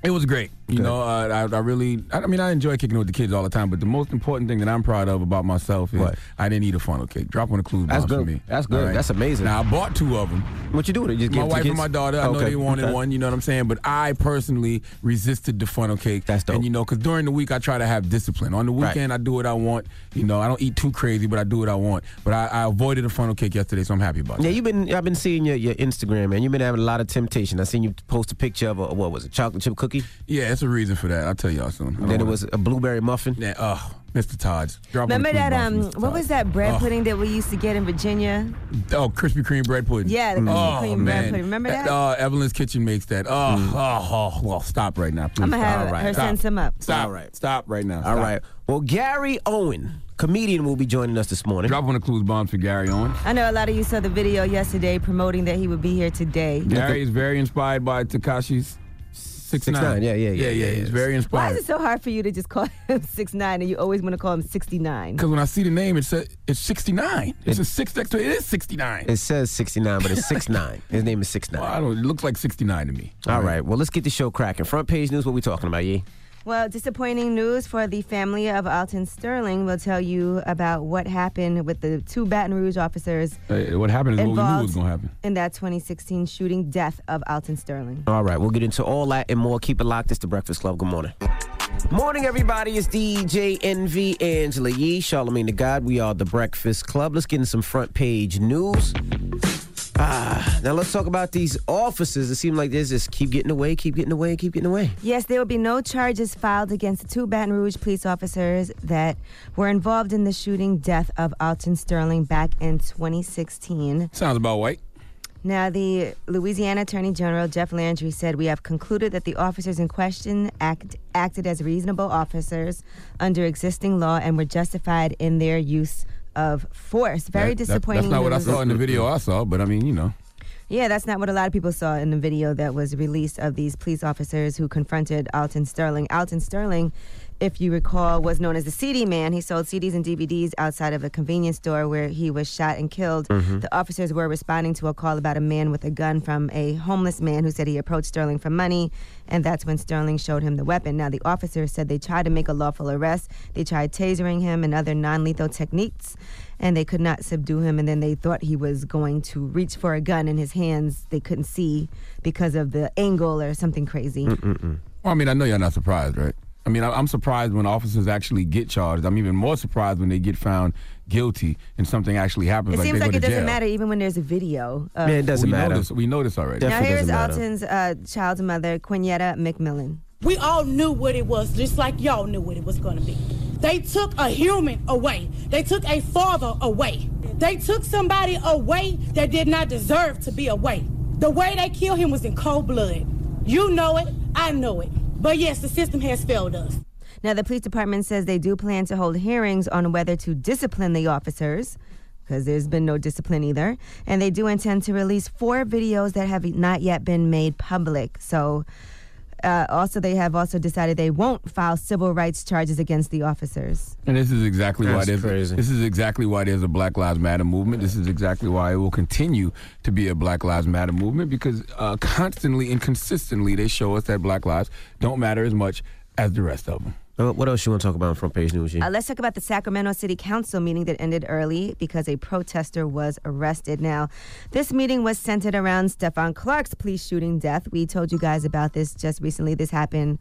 It was great. You know, I enjoy kicking with the kids all the time, but the most important thing that I'm proud of about myself is I didn't eat a funnel cake. Drop on the clues bombs for me. That's good. Right? That's amazing. Now, I bought 2 of them. What you do with it? Just my wife and my daughter, I know they wanted one, you know what I'm saying? But I personally resisted the funnel cake. That's dope. And, you know, because during the week, I try to have discipline. On the weekend, I do what I want. You know, I don't eat too crazy, but I do what I want. But I avoided a funnel cake yesterday, so I'm happy about that. Yeah, I've been seeing your Instagram, man. You've been having a lot of temptation. I seen you post a picture of what was it, chocolate chip cookie? Yeah, it's a reason for that. I'll tell y'all soon. Then it was a blueberry muffin. Yeah, Mr. Todd's. Remember that? What was that bread pudding that we used to get in Virginia? Oh, Krispy Kreme bread pudding. Yeah, the Krispy Kreme bread pudding. Remember that? Evelyn's Kitchen makes that. Well, stop right now, please. I'm gonna have her send some up. Stop. All right. Stop right now. All right. Well, Gary Owen, comedian, will be joining us this morning. Drop on the clues bombs for Gary Owen. I know a lot of you saw the video yesterday promoting that he would be here today. Gary is very inspired by Tekashi's 6ix9ine. Yeah. He's very inspired. Why is it so hard for you to just call him 6ix9ine and you always want to call him 69? Because when I see the name, it's 69. It's a 6 next to it. It is 69. It says 69, but it's 6ix9ine. His name is 6ix9ine. Well, it looks like 69 to me. All right. Well, let's get the show cracking. Front page news. What we talking about, Yee? Well, disappointing news for the family of Alton Sterling. We'll tell you about what happened with the 2 Baton Rouge officers. What happened is what we knew was going to happen. In that 2016 shooting death of Alton Sterling. All right, we'll get into all that and more. Keep it locked. It's The Breakfast Club. Good morning. Morning, everybody. It's DJ NV, Angela Yee, Charlamagne the God. We are The Breakfast Club. Let's get into some front page news. Now let's talk about these officers. It seems like there's this keep getting away. Yes, there will be no charges filed against the 2 Baton Rouge police officers that were involved in the shooting death of Alton Sterling back in 2016. Sounds about right. Now, the Louisiana Attorney General, Jeff Landry, said, "We have concluded that the officers in question acted as reasonable officers under existing law and were justified in their use of force." Very disappointing. That's not what I saw in the video I saw, but I mean, you know. Yeah, that's not what a lot of people saw in the video that was released of these police officers who confronted Alton Sterling. Alton Sterling, if you recall, was known as the CD man. He sold CDs and DVDs outside of a convenience store where he was shot and killed. The officers were responding to a call about a man with a gun from a homeless man who said he approached Sterling for money, and that's when Sterling showed him the weapon. Now, the officers said they tried to make a lawful arrest. They tried tasering him and other non-lethal techniques, and they could not subdue him, and then they thought he was going to reach for a gun in his hands. They couldn't see because of the angle or something crazy. Well, I mean, I know you're not surprised, right? I mean, I'm surprised when officers actually get charged. I'm even more surprised when they get found guilty and something actually happens. It seems like it doesn't jail. matter even when there's a video. It doesn't matter. We know this already. Now, here's Alton's child's mother, Quinetta McMillan. We all knew what it was, just like y'all knew what it was going to be. They took a human away. They took a father away. They took somebody away that did not deserve to be away. The way they killed him was in cold blood. You know it, I know it. But yes, the system has failed us. Now, the police department says they do plan to hold hearings on whether to discipline the officers, because there's been no discipline either. And they do intend to release 4 videos that have not yet been made public. So they have also decided they won't file civil rights charges against the officers. And this is exactly why crazy. This is exactly why there's a Black Lives Matter movement. This is exactly why it will continue to be a Black Lives Matter movement, because constantly and consistently they show us that Black lives don't matter as much as the rest of them. What else you want to talk about on front page news? Let's talk about the Sacramento City Council meeting that ended early because a protester was arrested. Now, this meeting was centered around Stephon Clark's police shooting death. We told you guys about this just recently. This happened,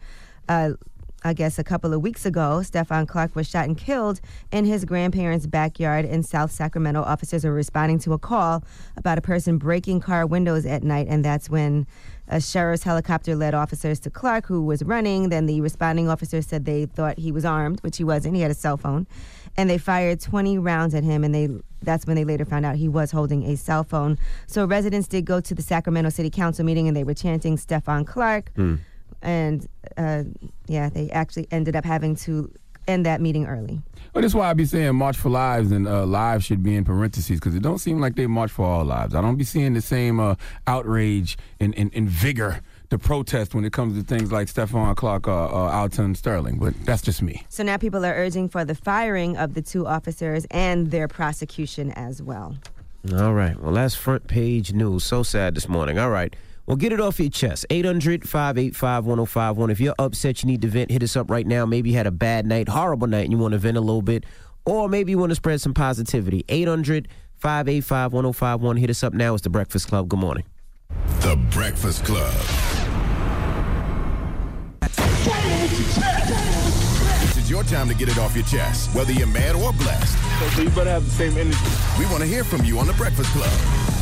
I guess, a couple of weeks ago. Stephon Clark was shot and killed in his grandparents' backyard in South Sacramento. Officers were responding to a call about a person breaking car windows at night, and that's when a sheriff's helicopter led officers to Clark, who was running. Then the responding officers said they thought he was armed, which he wasn't. He had a cell phone. And they fired 20 rounds at him, and that's when they later found out he was holding a cell phone. So residents did go to the Sacramento City Council meeting, and they were chanting Stephon Clark. And, they actually ended up having to end that meeting early. Well, that's why I be saying March for Lives, and lives should be in parentheses, because it don't seem like they march for all lives. I don't be seeing the same outrage and vigor to protest when it comes to things like Stephon Clark or Alton Sterling, but that's just me. So now people are urging for the firing of the 2 officers and their prosecution as well. All right. Well, that's front page news. So sad this morning. All right. Well, get it off your chest. 800-585-1051. If you're upset, you need to vent, hit us up right now. Maybe you had a bad night, horrible night, and you want to vent a little bit. Or maybe you want to spread some positivity. 800-585-1051. Hit us up now. It's The Breakfast Club. Good morning. The Breakfast Club. This is your time to get it off your chest, whether you're mad or blessed. So you better have the same energy. We want to hear from you on The Breakfast Club.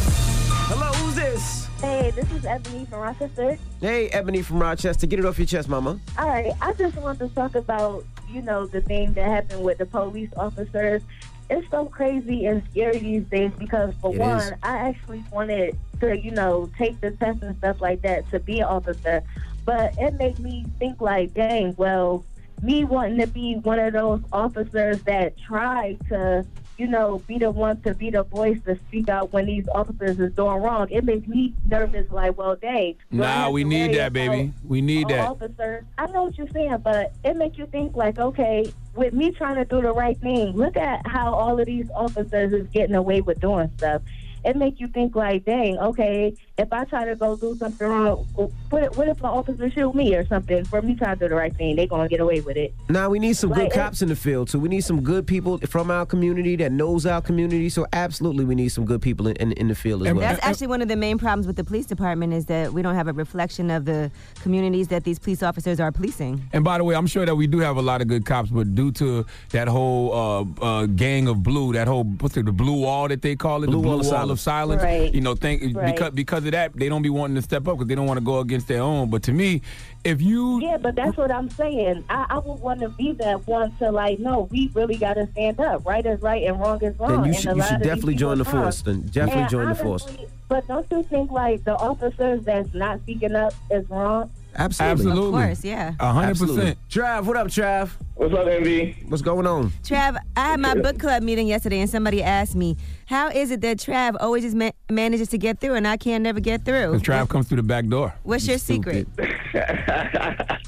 Hello, who's this? Hey, this is Ebony from Rochester. Hey, Ebony from Rochester. Get it off your chest, mama. All right, I just want to talk about, the thing that happened with the police officers. It's so crazy and scary these days because, for one, I actually wanted to, take the test and stuff like that to be an officer. But it made me think like, dang, well, me wanting to be one of those officers that try to, be the one to be the voice to speak out when these officers is doing wrong. It makes me nervous, like, well, dang. Nah, we need that, baby. We need that. Officer, I know what you're saying, but it makes you think, like, okay, with me trying to do the right thing, look at how all of these officers is getting away with doing stuff. It makes you think like, dang, okay, if I try to go do something wrong, what if an officer shoot me or something for me trying to do the right thing? They gonna get away with it. Nah, we need some good cops in the field, too. We need some good people from our community that knows our community. So absolutely, we need some good people in the field as well. That's actually one of the main problems with the police department is that we don't have a reflection of the communities that these police officers are policing. And by the way, I'm sure that we do have a lot of good cops, but due to that whole gang of blue, that whole the blue wall that they call it, the blue wall of silence. Right. Because of that, they don't be wanting to step up because they don't want to go against their own. But to me, if you... Yeah, but that's what I'm saying. I would want to be that one to no, we really got to stand up. Right is right and wrong is wrong. Then you should definitely join the force. Join the force. But don't you think the officers that's not speaking up is wrong? Absolutely. Of course, yeah. 100%. Trav, what up, Trav? What's up, MV? What's going on? Trav, I had my book club meeting yesterday and somebody asked me, how is it that Trav always just manages to get through and I can't never get through? Because Trav comes through the back door. What's your secret? I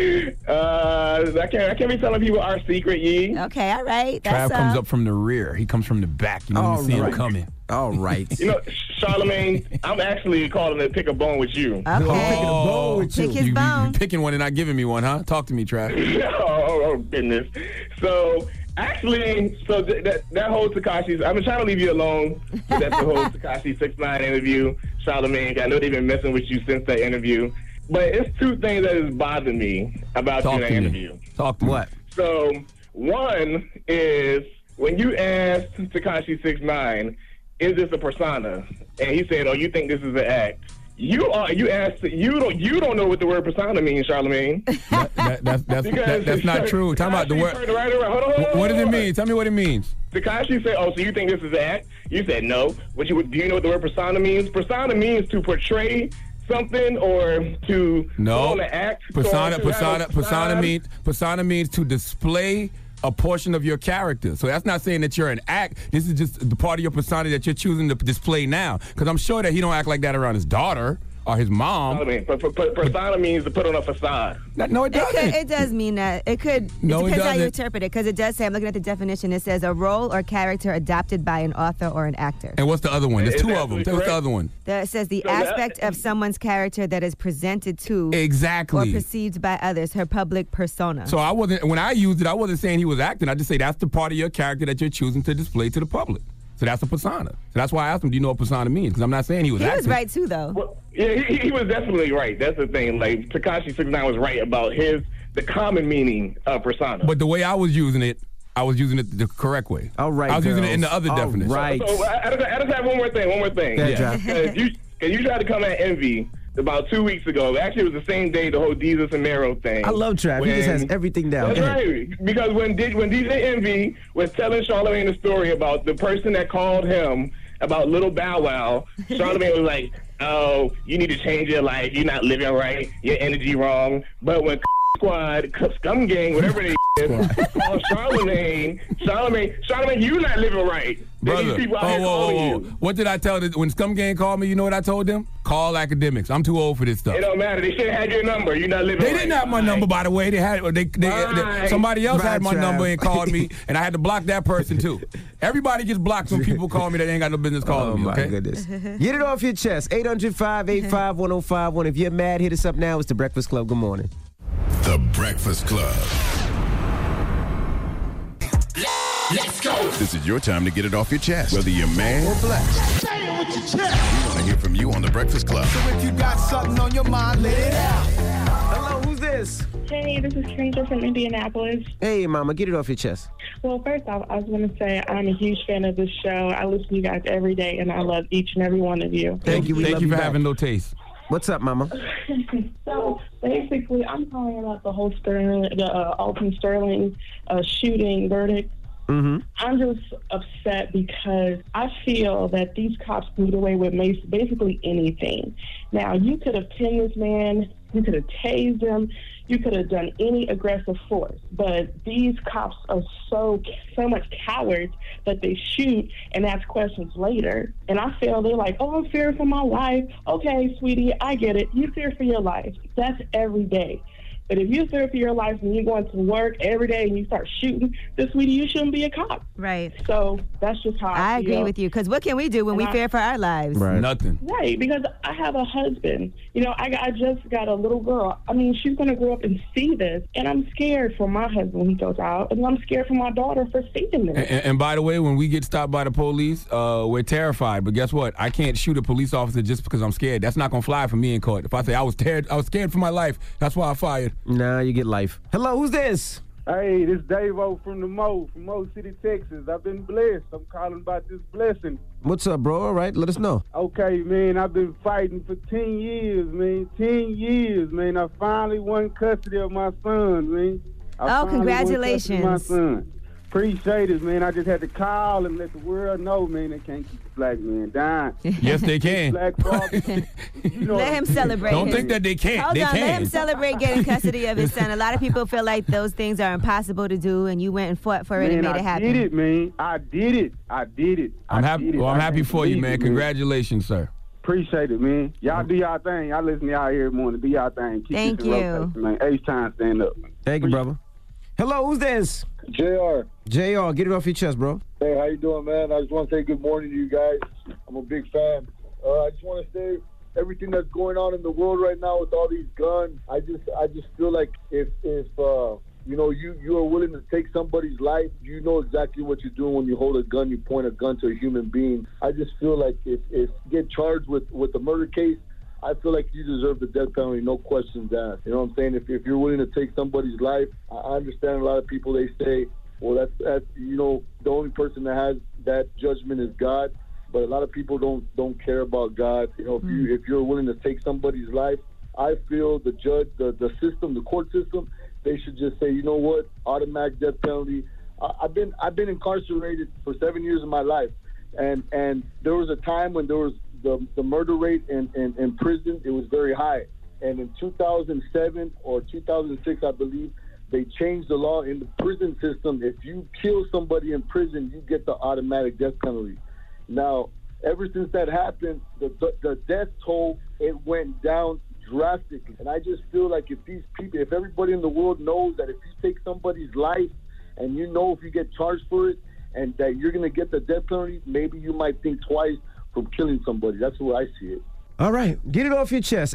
can't be telling people our secret, Yee. Okay, all right. Trav comes up from the rear. He comes from the back. You don't see him coming. All right. Charlamagne, I'm actually calling to pick a bone with you. Okay. Picking a bone with you. Pick his bone. You picking one and not giving me one, huh? Talk to me, Trav. oh, goodness. So, actually, that whole Tekashi, I've been trying to leave you alone. That's the whole Tekashi 6ix9ine interview. Charlamagne, I know they've been messing with you since that interview. But it's two things that has bothered me about you in that interview. Talk to me. What? So, one is when you asked Tekashi 6ix9ine, is this a persona? And he said, oh, you think this is an act? You don't know what the word persona means, Charlamagne. That's not true. Talk about the word. Hold on. What does it mean? Tell me what it means. Tekashi said, oh, so you think this is an act? You said no. Do you know what the word persona means? Persona means to portray something or to put on an act. Persona means to display a portion of your character. So that's not saying that you're an act. This is just the part of your persona that you're choosing to display now. Because I'm sure that he don't act like that around his daughter or his mom. Persona means to put on a facade. No, it doesn't. It does mean that. It could. No, it depends how you doesn't. interpret it. Because it does say, I'm looking at the definition, it says a role or character adopted by an author or an actor. And what's the other one? There's two of them. What's the other one? It says the aspect of someone's character that is presented to exactly or perceived by others, her public persona. So when I used it, I wasn't saying he was acting. I just say that's the part of your character that you're choosing to display to the public. So that's a persona. So that's why I asked him, do you know what persona means? Because I'm not saying he was acting. He was right, too, though. Well, yeah, he was definitely right. That's the thing. Like, Tekashi 6ix9ine was right about the common meaning of persona. But the way I was using it the correct way. All right, I was using it in the other definition. Right. So I just have one more thing. Yeah. Because you tried to come at Envy about 2 weeks ago. Actually, it was the same day, the whole Jesus and Mero thing. I love Trav. He just has everything down. That's right. Because when DJ Envy was telling Charlamagne the story about the person that called him about Little Bow Wow, Charlamagne was like, oh, you need to change your life. You're not living right. Your energy wrong. But when Squad, Scum Gang, whatever they is, called Charlamagne. Charlamagne, you not living right. Brother, whoa. What did I tell them? When Scum Gang called me, you know what I told them? Call academics. I'm too old for this stuff. It don't matter. They should have had your number. You're not living right. They didn't have my number, by the way. They had somebody else had my number and called me, and I had to block that person, too. Everybody gets blocked when people call me that ain't got no business calling me, okay? Oh, my goodness. Get it off your chest. 800-585-1051. If you're mad, hit us up now. It's The Breakfast Club. Good morning. The Breakfast Club. Let's go. This is your time to get it off your chest, whether you're mad or blessed. Say it with your chest. We want to hear from you on The Breakfast Club. So if you got something on your mind, let it out. Hello, who's this? Hey, this is Kendra from Indianapolis. Hey, Mama, get it off your chest. Well, first off, I was going to say I'm a huge fan of this show. I listen to you guys every day, and I love each and every one of you. Thank you. Thank you for having no taste. What's up, Mama? So basically, I'm calling about the whole Alton Sterling shooting verdict. Mm-hmm. I'm just upset because I feel that these cops can get away with basically anything. Now, you could have pinned this man, you could have tased him, you could have done any aggressive force, but these cops are so much cowards that they shoot and ask questions later. And I feel they're like, oh, I'm fearing for my life. Okay, sweetie, I get it. You fear for your life. That's every day. But if you fear for your life and you're going to work every day and you start shooting, then, sweetie, you shouldn't be a cop. Right. So that's just how I feel. agree with you. Because what can we do when we fear for our lives? Right. Nothing. Right, because I have a husband. You know, I just got a little girl. I mean, she's going to grow up and see this. And I'm scared for my husband when he goes out. And I'm scared for my daughter for seeing this. And by the way, when we get stopped by the police, we're terrified. But guess what? I can't shoot a police officer just because I'm scared. That's not going to fly for me in court. If I say I was scared for my life, that's why I fired. Nah, you get life. Hello, who's this? Hey, this is Dave-O from Mo City, Texas. I've been blessed. I'm calling about this blessing. What's up, bro? All right, let us know. Okay, man, I've been fighting for 10 years, man. 10 years, man. I finally won custody of my son, man. Congratulations. My son. Appreciate it, man. I just had to call and let the world know, man, they can't keep the black man down. Yes, they can. Black Let him celebrate. Don't think that they can't. Hold they on, can. let him celebrate getting custody of his son. A lot of people feel like those things are impossible to do, and you went and fought for it and made it happen. I did it, man. I did it. I'm happy for you, man. Congratulations, sir. Appreciate it, man. Y'all do y'all thing. I listen to y'all every morning. Do y'all thing. Keep Thank you. Rotation, man. H-Time, stand up. Thank you, brother. Hello, who's this? JR. JR, get it off your chest, bro. Hey, how you doing, man? I just want to say good morning to you guys. I'm a big fan. I just want to say everything that's going on in the world right now with all these guns, I just feel like if you know, you are willing to take somebody's life, you know exactly what you're doing when you hold a gun, you point a gun to a human being. I just feel like if you get charged with a murder case, I feel like you deserve the death penalty, no questions asked. You know what I'm saying? If you're willing to take somebody's life, I understand a lot of people, they say, well, that's you know, the only person that has that judgment is God. But a lot of people don't care about God. You know, if you're willing to take somebody's life, I feel the judge, the system, the court system, they should just say, you know what, automatic death penalty. I've been incarcerated for 7 years of my life, and there was a time when there was the murder rate in prison, it was very high. And in 2007 or 2006, I believe, they changed the law in the prison system. If you kill somebody in prison, you get the automatic death penalty. Now, ever since that happened, the death toll, it went down drastically. And I just feel like if everybody in the world knows that if you take somebody's life and you know if you get charged for it and that you're going to get the death penalty, maybe you might think twice from killing somebody. That's the way I see it. All right, get it off your chest.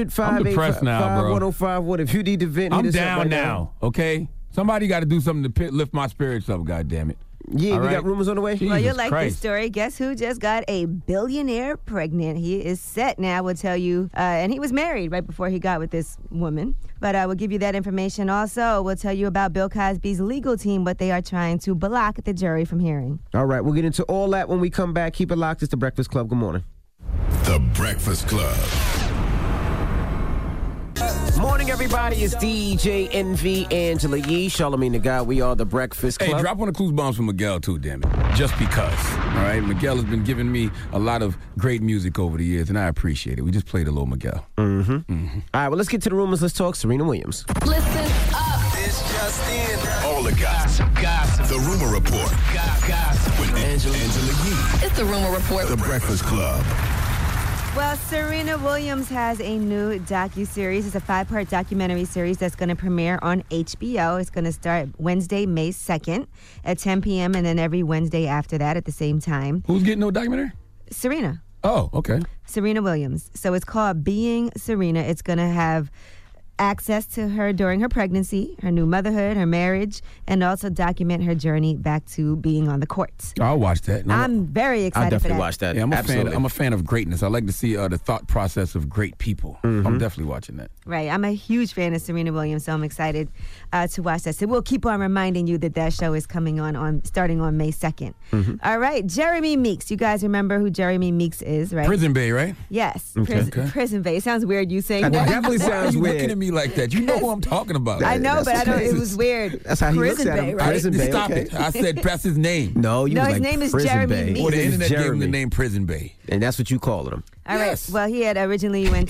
800-585-1051. If you need to vent, I'm down now. Okay, somebody got to do something to lift my spirits up. God damn it. Yeah, we got rumors on the way. Well, you like this story. Guess who just got a billionaire pregnant? He is set now, we'll tell you. And he was married right before he got with this woman. But we'll give you that information. Also, we'll tell you about Bill Cosby's legal team, what they are trying to block the jury from hearing. All right, we'll get into all that when we come back. Keep it locked. It's The Breakfast Club. Good morning. The Breakfast Club. Morning, everybody. It's DJ NV, Angela Yee, Charlamagne the God. We are the Breakfast Club. Hey, drop one of clues bombs for Miguel, too, damn it. Just because. All right? Miguel has been giving me a lot of great music over the years, and I appreciate it. We just played a little Miguel. All right, well, let's get to the rumors. Let's talk Serena Williams. Listen up. It's just in. All the gossip. The Rumor Report. Gossip. With Angela Yee. It's the Rumor Report. The Breakfast Club. Well, Serena Williams has a new docuseries. It's a 5-part documentary series that's going to premiere on HBO. It's going to start Wednesday, May 2nd at 10 p.m. and then every Wednesday after that at the same time. Who's getting no documentary? Serena. Oh, okay. Serena Williams. So it's called Being Serena. It's going to have access to her during her pregnancy, her new motherhood, her marriage, and also document her journey back to being on the courts. I'll watch that. I'm very excited I'll definitely for that. watch that. Yeah, Absolutely. I'm a fan of greatness. I like to see the thought process of great people. I'm definitely watching that. Right. I'm a huge fan of Serena Williams, so I'm excited to watch that. So we'll keep on reminding you that show is coming on starting on May 2nd. All right. Jeremy Meeks. You guys remember who Jeremy Meeks is, right? Prison Bay, right? Yes. Okay. Prison Bay. It sounds weird you saying That that. definitely Why sounds are you weird. looking at me like that? You know who I'm talking about. I know, but I don't. It was weird. That's how he Prison looks at Bay, him. right? Prison Bay, Stop okay. it. I said that's his name. No, you No, was his like name is Prison Jeremy Bay. Meeks. Or the His internet gave him the Jeremy. name Prison Bay. And that's what you calling him. All Yes. right. Well, he had originally went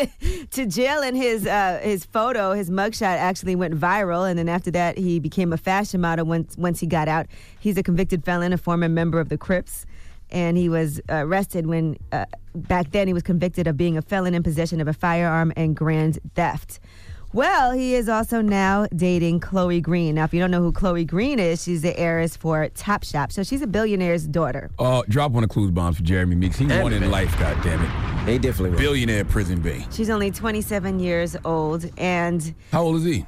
to jail, and his photo, his mugshot, actually went viral. And then after that, he became a fashion model. Once he got out, he's a convicted felon, a former member of the Crips, and he was arrested when back then he was convicted of being a felon in possession of a firearm and grand theft. Well, he is also now dating Chloe Green. Now, if you don't know who Chloe Green is, she's the heiress for Topshop. So she's a billionaire's daughter. Drop one of clues bombs for Jeremy Meeks. He won in life, goddammit. They definitely won. Billionaire Prison Bay. She's only 27 years old, and How old is he?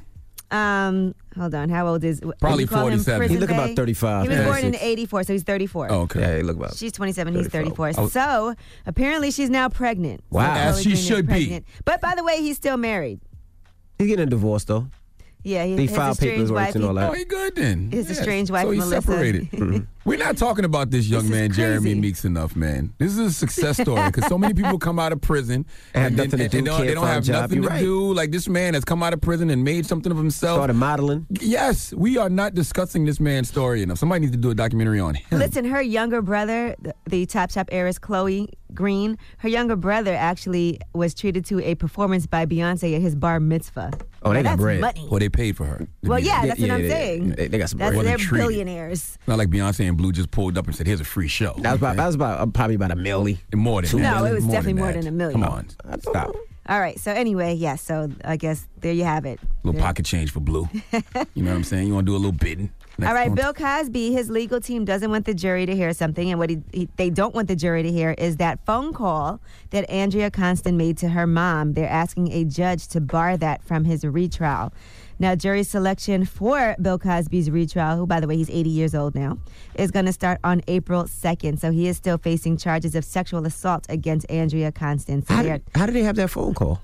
hold on, how old is? Probably you call him 47. Prison He look Bay? about 35. He was born in 36. 84, so he's 34. Oh, okay. Yeah, he look about. She's 27, he's 34. Oh. So apparently she's now pregnant. Wow. So As Chloe she Green is should be. pregnant. But by the way, he's still married. He's getting a divorce, though. Yeah, He his filed estranged papers wife. and all that. Oh, he good then. His estranged wife, So he's Melissa. separated. We're not talking about this young This is man, Jeremy crazy. Meeks, enough, man. This is a success story because so many people come out of prison And then- nothing to do, they can't don't find a have job. nothing You're to right. do. Like this man has come out of prison and made something of himself. Started modeling. Yes, we are not discussing this man's story enough. Somebody needs to do a documentary on him. Listen, her younger brother, the Topshop heiress Chloe Green, her younger brother actually was treated to a performance by Beyonce at his bar mitzvah. Oh, they Now, got that's bread. money. Well, they paid for her. Well, yeah, that's what I'm they- saying. They got some That's bread. Wasn't they're treated. billionaires. Not like Beyonce and Blue just pulled up and said, "Here's a free show." That was about probably about $1 million. More than that. No, it was More definitely more that. than $1 million. Come on, stop. All right, so anyway, yes, so I guess there you have it. Little pocket change for Blue. You know what I'm saying? You want to do a little bidding. All right, Bill Cosby, his legal team doesn't want the jury to hear something, and what they don't want the jury to hear is that phone call that Andrea Constant made to her mom. They're asking a judge to bar that from his retrial. Now, jury selection for Bill Cosby's retrial, who, by the way, he's 80 years old now, is going to start on April 2nd. So he is still facing charges of sexual assault against Andrea Constant. So How did they have that phone call?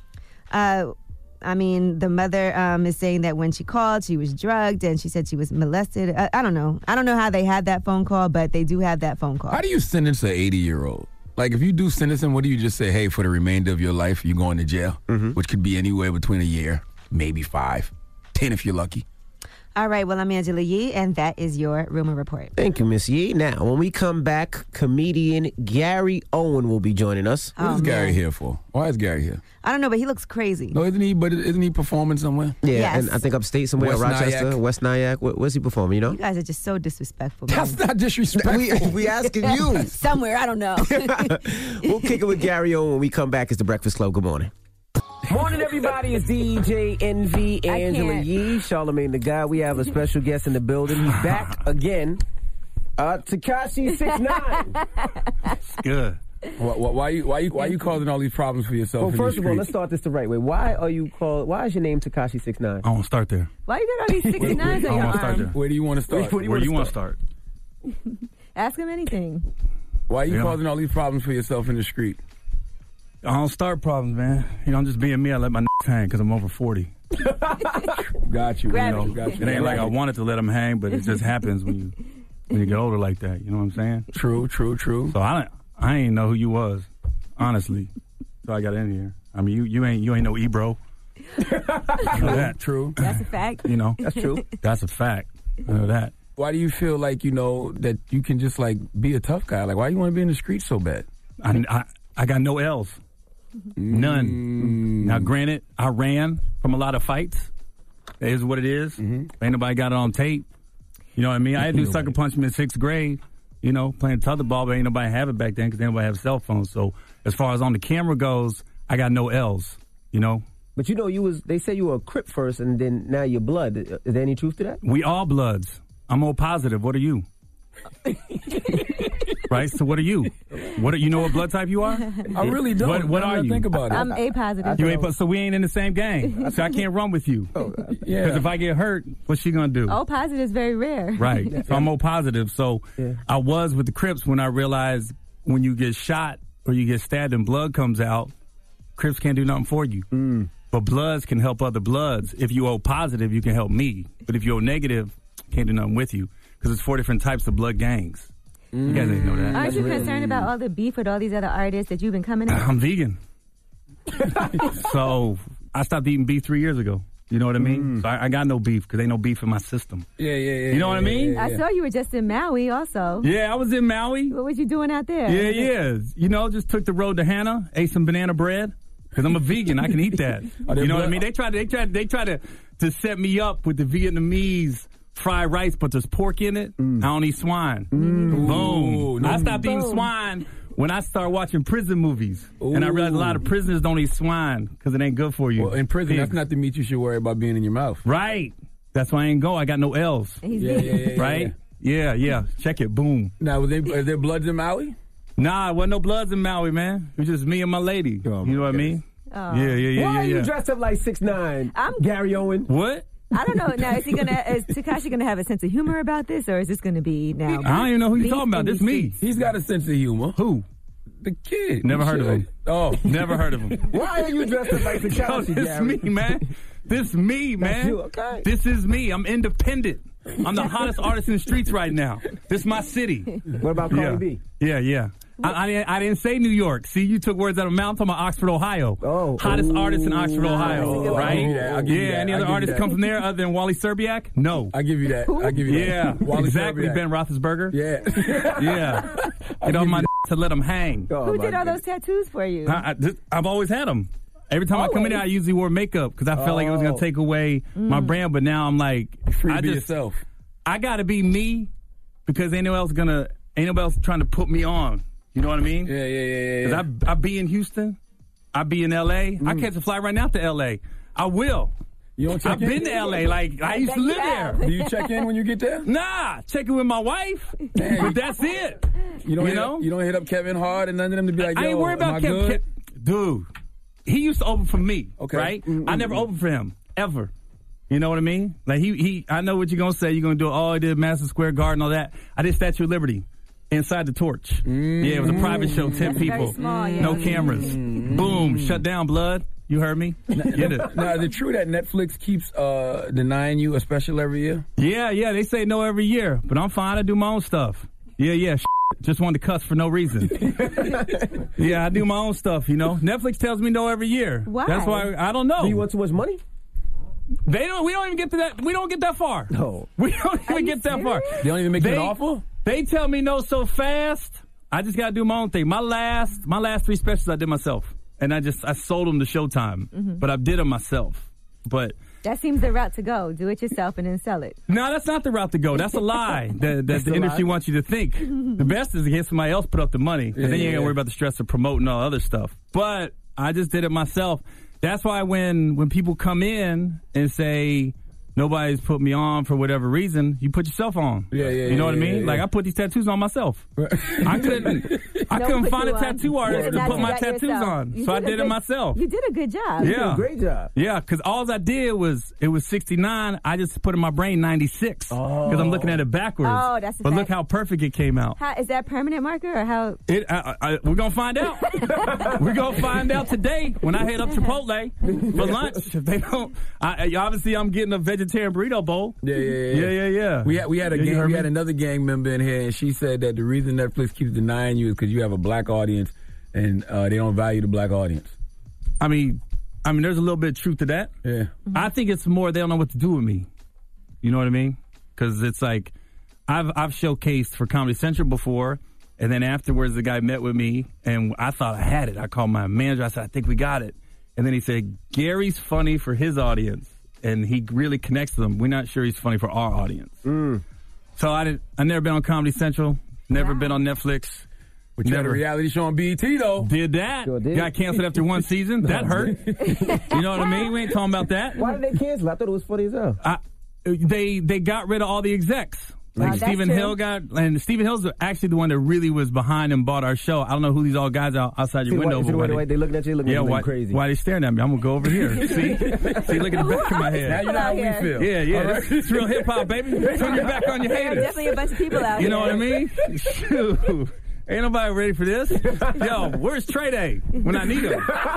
I mean, the mother is saying that when she called, she was drugged and she said she was molested. I don't know. I don't know how they had that phone call, but they do have that phone call. How do you sentence an 80-year-old? Like, if you do sentence him, what do you just say? Hey, for the remainder of your life, you're going to jail, which could be anywhere between a year, maybe 5, 10 if you're lucky. All right, well, I'm Angela Yee, and that is your Rumor Report. Thank you, Miss Yee. Now, when we come back, comedian Gary Owen will be joining us. What is Gary here for? Why is Gary here? I don't know, but he looks crazy. No, isn't he? But isn't he performing somewhere? Yeah, Yes. and I think upstate somewhere, West Rochester, Nyack. West Nyack. Where's he performing, you know? You guys are just so disrespectful. That's man. not disrespectful. We asking you. Somewhere, I don't know. We'll kick it with Gary Owen when we come back. It's The Breakfast Club. Good morning. Morning, everybody. It's DJ NV, Angela can't. Yee, Charlamagne the God. We have a special guest in the building. He's back again. Tekashi 6ix9ine. Good. Why you causing all these problems for yourself? Well, in first these of all, streets? let's start this the right way. Why is your name Tekashi 6ix9ine? I won't start there. Why you got all these 69s I on your won't start there. arm? Where do you want to start? Where do you want to start? Ask him anything. Why are you Yeah. causing all these problems for yourself in the street? I don't start problems, man. You know, I'm just being me. I let my hang because I'm over 40. Got you. Gravity. Got you. It ain't like I wanted to let them hang, but it just happens when you get older like that. You know what I'm saying? True. So So I ain't know who you was, honestly. So I got in here. I mean, you ain't no Ebro. I know that. True. That's a fact. You know, That's true. that's a fact. I know that. Why do you feel like, that you can just, be a tough guy? Like, why do you want to be in the street so bad? I got no L's. None. Now, granted, I ran from a lot of fights. It is what it is. Ain't nobody got it on tape. You know what I mean? I had to do sucker punch me in 6th grade, playing tetherball, but ain't nobody have it back then because ain't nobody have cell phones. So as far as on the camera goes, I got no L's, But they say you were a Crip first and then now you're Blood. Is there any truth to that? We all Bloods. I'm O positive. What are you? Right? So what are you? You know what blood type you are? I really don't. What are you? Think about it. I'm A positive. You ain't, so we ain't in the same gang. So I can't run with you. Because if I get hurt, what's she going to do? O positive is very rare. Right. So I'm O positive. So I was with the Crips when I realized when you get shot or you get stabbed and blood comes out, Crips can't do nothing for you. But Bloods can help other Bloods. If you O positive, you can help me. But if you O negative, can't do nothing with you. Because it's 4 different types of blood gangs. You guys didn't know that. Aren't you concerned about all the beef with all these other artists that you've been coming at? I'm vegan. So I stopped eating beef 3 years ago. You know what I mean? So I got no beef because ain't no beef in my system. Yeah. You know what I mean? I saw you were just in Maui also. Yeah, I was in Maui. What was you doing out there? Yeah. Just took the road to Hannah, ate some banana bread. Because I'm a vegan, I can eat that. You know what I mean? They try to set me up with the Vietnamese fried rice, but there's pork in it. I don't eat swine. Boom. I stopped eating swine when I started watching prison movies. And I realized a lot of prisoners don't eat swine because it ain't good for you. Well, in prison, that's not the meat you should worry about being in your mouth. Right. That's why I ain't go. I got no L's. Right? Yeah. Check it. Boom. Now, are there Bloods in Maui? Nah, there wasn't no Bloods in Maui, man. It was just me and my lady. You know what I mean? Oh. Yeah. Why are you dressed up like 6ix9ine? I'm Gary Owen. What? I don't know. Now, is Tekashi gonna have a sense of humor about this, or is this gonna be now? I don't even know who you're talking about. This me. He's got a sense of humor. Who? The kid. Never heard of him. Oh, never heard of him. Why are you dressed up like Tekashi? This me, man. This me, man. That's you, okay. This is me. I'm independent. I'm the hottest artist in the streets right now. This is my city. What about Cardi B? Yeah. I didn't say New York. See, you took words out of my mouth. I'm talking about Oxford, Ohio. Oh. Hottest artist in Oxford, Ohio. Right? I'll give you that. Any other artists come from there other than Wally Serbiak? No. I'll give you that. Yeah, Wally exactly. Serbiak. Ben Roethlisberger. Yeah. Get on my to let them hang. Who did all those tattoos for you? I've always had them. Every time I come in there, I usually wore makeup because I felt like it was going to take away my brand. But now I'm like, free to be yourself. I got to be me because ain't nobody else trying to put me on. You know what I mean? Yeah. Because I be in Houston. I be in L.A. I catch a flight right now to L.A. I will. You don't check I've been to L.A. Like, I used to live there. Do you check in when you get there? Nah. Check in with my wife. But that's it. You don't hit up Kevin Hart and none of them to be like, yo, I ain't worried about Kevin. Dude, he used to open for me, right? I never opened for him, ever. You know what I mean? Like, I know what you're going to say. You're going to do, I did Madison Square Garden, all that. I did Statue of Liberty. Inside the Torch. Yeah, it was a private show, 10 people. Small, no cameras. Boom, shut down, blood. You heard me? Get it. Now, is it true that Netflix keeps denying you a special every year? Yeah, they say no every year, but I'm fine. I do my own stuff. Yeah, just wanted to cuss for no reason. Yeah, I do my own stuff, Netflix tells me no every year. Why? That's why, I don't know. Do you want too much money? We don't even get to that. We don't get that far. No. We don't even get that far. They don't even make you an offer? They tell me no so fast. I just gotta do my own thing. My last 3 specials I did myself, and I sold them to Showtime, but I did them myself. But that seems the route to go. Do it yourself and then sell it. No, that's not the route to go. That's a lie that the industry wants you to think. The best is to get somebody else put up the money, and then you ain't gotta worry about the stress of promoting all other stuff. But I just did it myself. That's why when people come in and say, nobody's put me on for whatever reason, you put yourself on. You know what I mean? Like, I put these tattoos on myself. I couldn't find a tattoo artist to put my tattoos on, so I did it myself. You did a good job. You did a great job. Yeah, because all I did was 69. I just put in my brain 96 because I'm looking at it backwards. Oh, that's a But fact. look how perfect it came out. Is that permanent marker or how? We're going to find out. We're going to find out today when I hit up Chipotle for lunch. If they don't, obviously I'm getting a vegetarian burrito bowl. Yeah. We had another gang member in here, and she said that the reason Netflix keeps denying you is because you have a black audience, and they don't value the black audience. I mean, I mean, there's a little bit of truth to that. Yeah. I think it's more they don't know what to do with me. You know what I mean? Because it's like I've showcased for Comedy Central before, and then afterwards the guy met with me, and I thought I had it. I called my manager. I said, I think we got it. And then he said, Gary's funny for his audience, and he really connects to them. We're not sure he's funny for our audience. So I never been on Comedy Central, never been on Netflix. But you had a reality show on BET, though. Did that. Sure did. Got canceled after one season. That hurt. You know what I mean? We ain't talking about that. Why did they cancel? I thought it was funny as hell. They got rid of all the execs. Like Stephen Hill and Stephen Hill's actually the one that really was behind and bought our show. I don't know who these all guys are outside your window. They looking at you, looking at you crazy. Why they staring at me? I'm gonna go over here. See, look at the back of my head. Now you know how we feel. Yeah. Right. It's real hip hop, baby. Turn your back on your haters. There's definitely a bunch of people out here. You know what I mean? Shoot. Ain't nobody ready for this. Yo, where's Trey Day when I need him?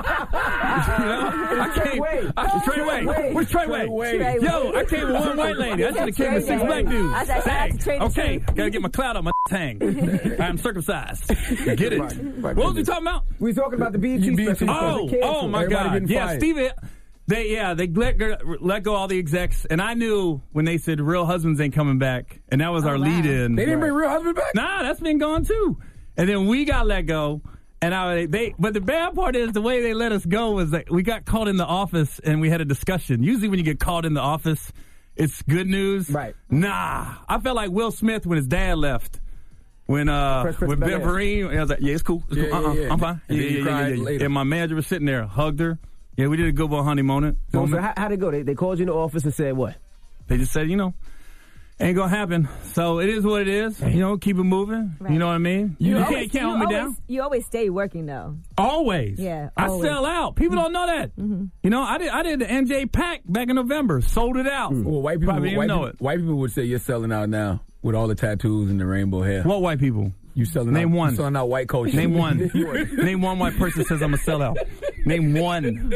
I can't. Trey Way. Where's Trey Way? Yo, I came with one white lady. I should have came with 6 black dudes. Dang. Okay, gotta get my clout on my tang. I'm circumcised. Get it. What was we talking about? We talking about the BET special. Oh my God. Yeah, Steve. They let go all the execs, and I knew when they said Real Husbands ain't coming back, and that was our lead-in. They didn't bring Real Husbands back? Nah, that's been gone too. And then we got let go, and but the bad part is the way they let us go was that we got called in the office and we had a discussion. Usually when you get called in the office, it's good news. Right. Nah, I felt like Will Smith when his dad left. When with Ben Vereen, I was like, yeah, it's cool. I'm fine. Yeah. And my manager was sitting there, hugged her. Yeah, we did a good one honey moment. So how'd it go? They called you in the office and said what? They just said, ain't gonna happen. So it is what it is. Keep it moving. Right. You know what I mean? You can't hold me down. You always stay working though. Always. Yeah. Always. I sell out. People don't know that. Mm-hmm. I did the NJ Pack back in November. Sold it out. Well, white people would say you're selling out now with all the tattoos and the rainbow hair. What white people? You selling Name out, one. You selling out white coaches. Name one. Name one white person that says I'm a sellout. Name one.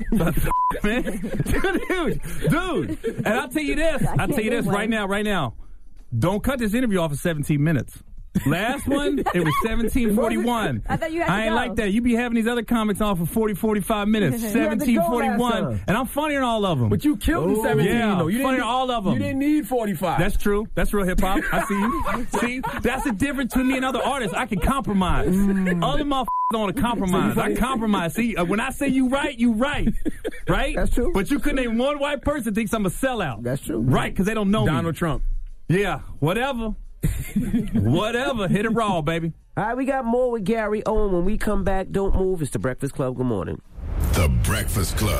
Man. Dude. And I'll tell you this right now. Don't cut this interview off at 17 minutes. Last one, it was 17:41. I thought you had to ain't go. like that. You be having these other comics on for 40, 45 minutes. 17:41. And I'm funnier than all of them. But you killed the 17, though. You funnier than all of them. You didn't need 45. That's true. That's real hip hop. I see you. See? That's the difference between me and other artists. I can compromise. Other motherfuckers don't want to compromise. I compromise. See, when I say you right, you right. Right? That's true. But you couldn't name one white person that thinks I'm a sellout. That's true. Right, because they don't know Donald Trump. Yeah, whatever. Whatever. Hit it raw, baby. All right, we got more with Gary Owen. When we come back, don't move. It's The Breakfast Club. Good morning. The Breakfast Club.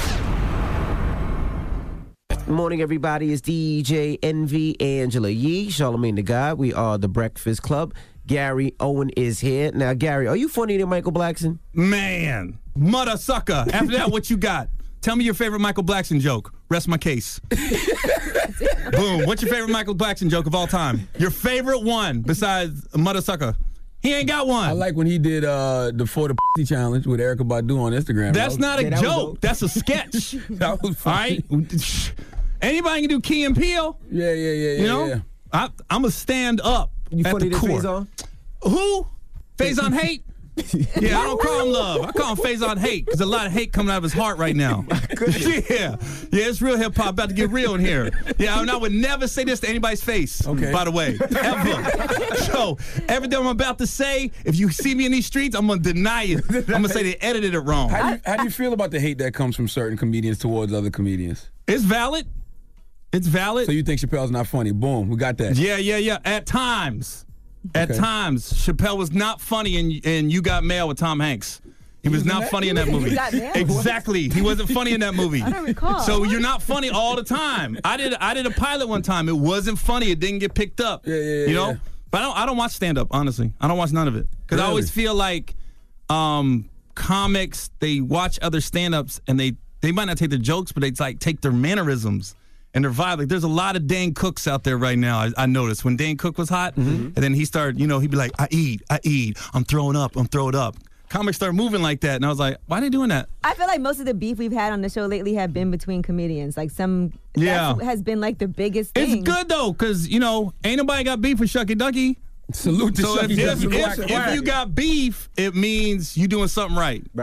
Good morning, everybody. It's DJ Envy, Angela Yee, Charlamagne the God. We are The Breakfast Club. Gary Owen is here. Now, Gary, are you funnier than Michael Blackson? Man, mother sucker. After that, what you got? Tell me your favorite Michael Blackson joke. Rest my case. Boom. What's your favorite Michael Blackson joke of all time? Your favorite one besides Mother Sucker. He ain't got one. I like when he did the For the Pussy Challenge with Erykah Badu on Instagram. That's not a joke. That's a sketch. That was funny. All right? Anybody can do Key and Peele. Yeah. You know? I'm going to stand up You at funny the than core. Faison? Who? Faison Hate? Yeah, I don't call him love. I call him Faison Hate because a lot of hate coming out of his heart right now. Yeah, it's real hip hop. About to get real in here. Yeah, and I would never say this to anybody's face. Okay. By the way, ever. So everything I'm about to say, if you see me in these streets, I'm gonna deny it. I'm gonna say they edited it wrong. How do you feel about the hate that comes from certain comedians towards other comedians? It's valid. It's valid. So you think Chappelle's not funny? Boom, we got that. Yeah. At times. At times, Chappelle was not funny in You Got Mail with Tom Hanks. He was not funny in that movie. You Got Mail? Exactly. He wasn't funny in that movie. I don't recall. So you're not funny all the time. I did a pilot one time. It wasn't funny. It didn't get picked up. Yeah. You know? But I don't watch stand-up, honestly. I don't watch none of it. Because I always feel like comics, they watch other stand-ups and they might not take their jokes, but they take their mannerisms and their vibe. Like, there's a lot of Dane Cooks out there right now. I noticed when Dane Cook was hot, and then he started, he'd be like, I eat, I'm throwing up. Comics start moving like that, and I was like, why are they doing that? I feel like most of the beef we've had on the show lately have been between comedians. Like that has been like the biggest thing. It's good though, because ain't nobody got beef with Shucky Ducky. Salute to So Shucky Ducky. if you got beef, it means you doing something right. Right.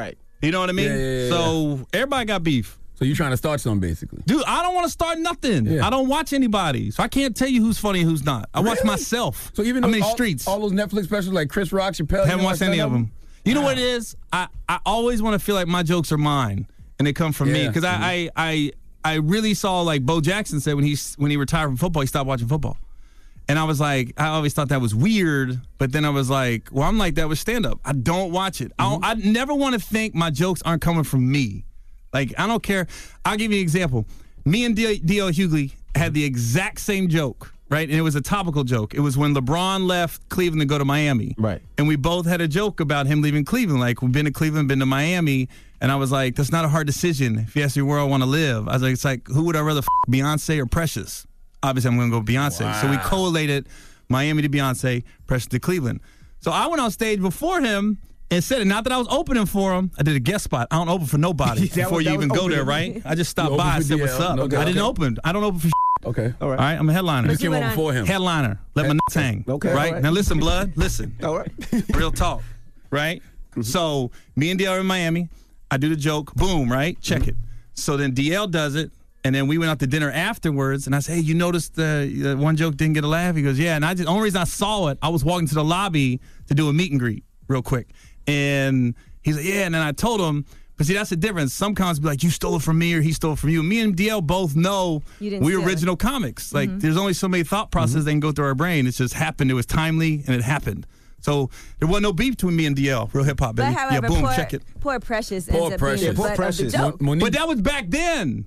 You know what I mean? Yeah. So everybody got beef. So you trying to start something, basically? Dude, I don't want to start nothing. Yeah. I don't watch anybody. So I can't tell you who's funny and who's not. I watch myself. So even I'm in the all, streets. all those Netflix specials like Chris Rock, Chappelle. Haven't watched any of them. You know what it is? I always want to feel like my jokes are mine and they come from me. Because I really saw, like Bo Jackson said when he retired from football, he stopped watching football. And I was like, I always thought that was weird. But then I was like, well, I'm like that with stand-up. I don't watch it. I never want to think my jokes aren't coming from me. Like, I don't care. I'll give you an example. Me and D.L. Hughley had the exact same joke, right? And it was a topical joke. It was when LeBron left Cleveland to go to Miami. Right. And we both had a joke about him leaving Cleveland. Like, we've been to Cleveland, been to Miami. And I was like, that's not a hard decision if you ask me where I want to live. I was like, it's like, who would I rather Beyonce or Precious? Obviously, I'm going to go Beyonce. Wow. So we correlated Miami to Beyonce, Precious to Cleveland. So I went on stage before him and said it. Not that I was opening for him. I did a guest spot. I don't open for nobody before you even go there, right? I just stopped by and said, what's up? Okay, I didn't open. I don't open for Okay. All right. All right, I'm a headliner. You came on before him. Headliner. Let my nuts hang. Okay, Right? all right. Now listen, blood. Listen. All right. Real talk. Right? So me and DL are in Miami. I do the joke. Boom, right? Check it. So then DL does it. And then we went out to dinner afterwards, and I said, hey, you noticed the one joke didn't get a laugh? He goes, yeah. And the only reason I saw it, I was walking to the lobby to do a meet and greet real quick. And he's like, yeah. And then I told him, but see, that's the difference. Some comics be like, you stole it from me or he stole it from you. Me and DL both know we're original comics. Like, there's only so many thought processes that can go through our brain. It just happened. It was timely, and it happened. So there wasn't no beef between me and DL. Real hip hop, baby. But however, yeah, boom, check it. Poor Precious Poor ends up Precious. being the Poor butt Precious. of the joke. Monique, But that was back then.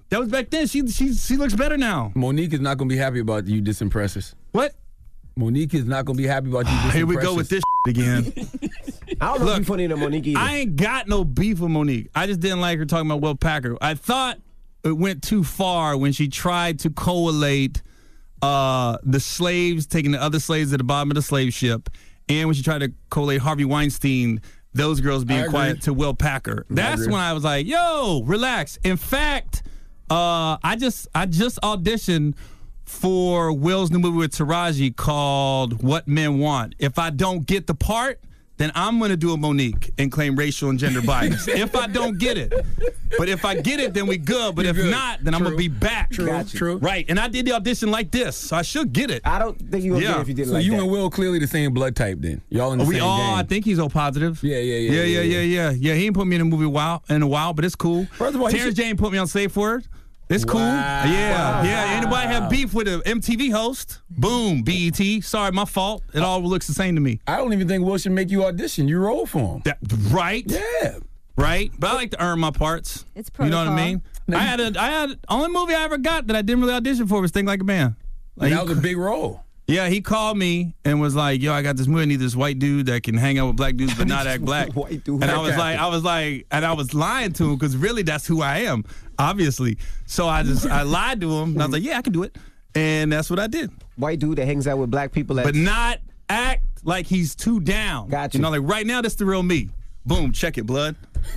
She looks better now. Monique is not going to be happy about you dissing Precious. What? Monique is not going to be happy about you dissing Here we Precious. go with this again. I don't know if you're funny to Monique either. I ain't got no beef with Monique. I just didn't like her talking about Will Packer. I thought it went too far when she tried to correlate the slaves taking the other slaves at the bottom of the slave ship, and when she tried to correlate Harvey Weinstein, those girls being quiet, to Will Packer. That's when I was like, yo, relax. In fact, I just auditioned for Will's new movie with Taraji called What Men Want. If I don't get the part, then I'm going to do a Monique and claim racial and gender bias. If I don't get it. But if I get it, then we good. But if not, then I'm going to be back. True. Right. And I did the audition like this, so I should get it. I don't think you're going to get it if you did it like that. So you and Will clearly the same blood type then. Y'all in the same game. I think he's O positive. Yeah. Yeah, he ain't put me in a movie in a while, but it's cool. First of all, Terrence Jane put me on Safe Word. It's cool. Yeah. Anybody have beef with an MTV host? Boom, BET. Sorry, my fault. It all looks the same to me. I don't even think Will should make you audition. You roll for him. Right? Yeah. Right? But I like to earn my parts. It's protocol. You know what I mean? I had only movie I ever got that I didn't really audition for was Think Like a Man. Like, that was a big role. Yeah, he called me and was like, "Yo, I got this movie. I need this white dude that can hang out with black dudes but not act black." White dude. And I was like, and I was lying to him because really that's who I am, obviously. So I lied to him and I was like, "Yeah, I can do it," and that's what I did. White dude that hangs out with black people, but not act like he's too down. Gotcha. You know, like right now, that's the real me. Boom, check it, blood.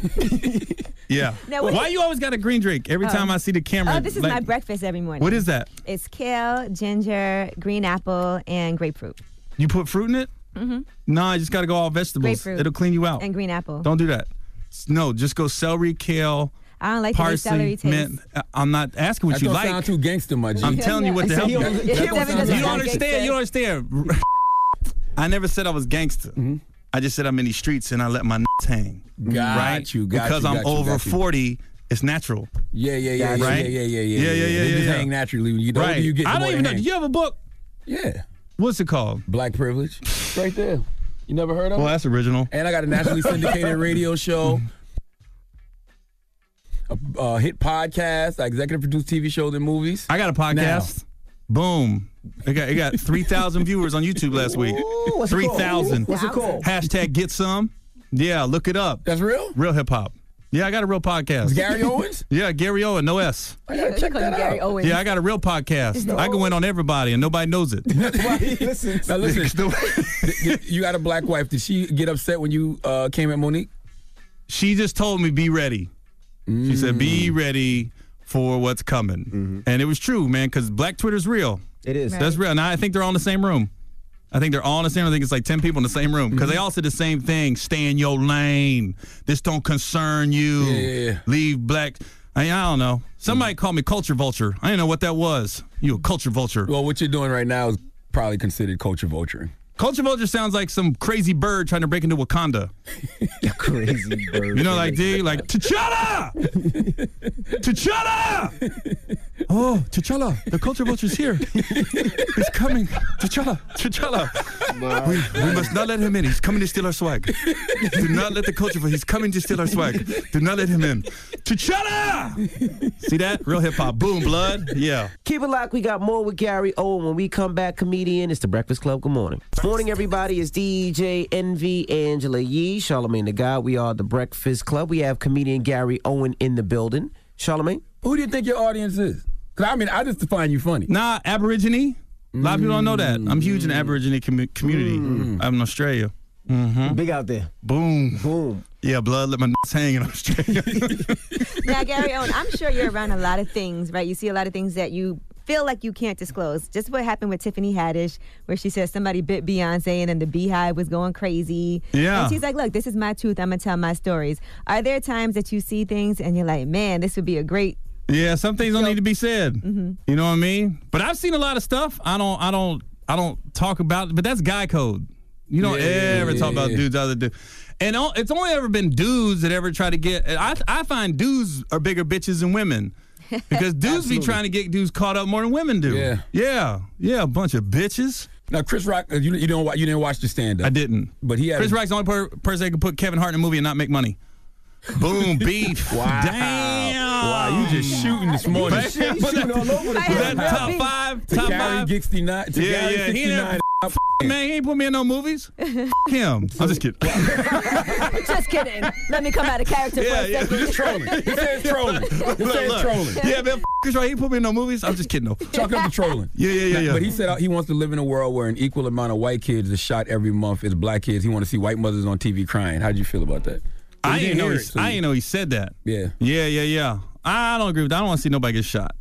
Yeah. Now, Why you always got a green drink every time I see the camera? Oh, this is my breakfast every morning. What is that? It's kale, ginger, green apple, and grapefruit. You put fruit in it? Mm-hmm. No, you just got to go all vegetables. Grapefruit. It'll clean you out. And green apple. Don't do that. No, just go celery, kale, I don't like the way parsley, celery tastes. mint. I'm not asking what That you don't like. sound too gangster, my G. I'm telling you what the hell. You doesn't don't understand. You don't understand. I never said I was gangster. I just said I'm in these streets and I let my nuts hang. Got you. Because I'm over 40, it's natural. Yeah. Right? Yeah. They just hang naturally. When you the older you get, the I don't more even they know. hang. Do you have a book? Yeah. What's it called? Black Privilege. Right there. You never heard of it? Well, that's original. And I got a nationally syndicated radio show, a hit podcast, I executive produce TV shows and movies. I got a podcast. Boom. It got 3,000 viewers on YouTube last week. 3,000. What's it called? Hashtag get some. Yeah, look it up. That's real? Real hip hop. Yeah, I got a real podcast. Is Gary Owens? Yeah, Gary Owen, no S. I gotta check that Gary out. Owens. Yeah, I got a real podcast. I can win on everybody and nobody knows it. Now listen, you got a black wife. Did she get upset when you came at Monique? She just told me, be ready. She said, be ready for what's coming. And it was true, man, because black Twitter's real. It is. That's real. And I think they're all in the same room. I think they're all in the same room. I think it's like 10 people in the same room because they all said the same thing. Stay in your lane. This don't concern you. Yeah. Leave black. I don't know. Somebody called me culture vulture. I didn't know what that was. You a culture vulture. Well, what you're doing right now is probably considered culture vulturing. Culture vulture sounds like some crazy bird trying to break into Wakanda. Crazy bird. You know, like, dude, like, T'Challa! T'Challa! Oh, T'Challa, the culture vulture's here. He's coming. T'Challa. We must not let him in. He's coming to steal our swag. Do not let the culture vulture. He's coming to steal our swag. Do not let him in. T'Challa! See that? Real hip-hop. Boom, blood. Yeah. Keep it locked. We got more with Gary Owen. When we come back, comedian, it's The Breakfast Club. Good morning. Morning, everybody. It's DJ Envy, Angela Yee, Charlamagne the God. We are The Breakfast Club. We have comedian Gary Owen in the building. Charlamagne? Who do you think your audience is? Because, I mean, I just find you funny. Nah, Aborigine. A lot of people don't know that. I'm huge in the Aborigine community. I'm in Australia. Mm-hmm. Big out there. Boom. Boom. Yeah, blood, let my nuts hang in Australia. Now, Gary Owen, I'm sure you're around a lot of things, right? You see a lot of things that you feel like you can't disclose. Just what happened with Tiffany Haddish, where she said somebody bit Beyonce and then the Beehive was going crazy. Yeah. And she's like, look, this is my truth. I'm going to tell my stories. Are there times that you see things and you're like, man, this would be a great... Yeah, some things don't need to be said. Mm-hmm. You know what I mean? But I've seen a lot of stuff. I don't talk about it, but that's guy code. You don't ever talk about dudes other dudes. And it's only ever been dudes that ever try to get... I find dudes are bigger bitches than women. Because dudes be trying to get dudes caught up more than women do. Yeah, a bunch of bitches. Now, Chris Rock, you didn't watch the stand-up. I didn't. But he had Chris Rock's the only person that could put Kevin Hart in a movie and not make money. Boom, beef. Wow. Damn. Wow, you just shooting this morning. Shooting all over the place. Was that top five? To Gary 69. To Gary 69. Man, he ain't put me in no movies. Him. I'm just kidding. Just kidding. Let me come out of character for a second. Just trolling. He says trolling. He says trolling. Yeah, man, Chris Rock, he put me in no movies. I'm just kidding, though. Chalk up to trolling. Yeah. But he said he wants to live in a world where an equal amount of white kids is shot every month as black kids. He wants to see white mothers on TV crying. How'd you feel about that? I didn't know he said that. Yeah. I don't agree with that. I don't want to see nobody get shot.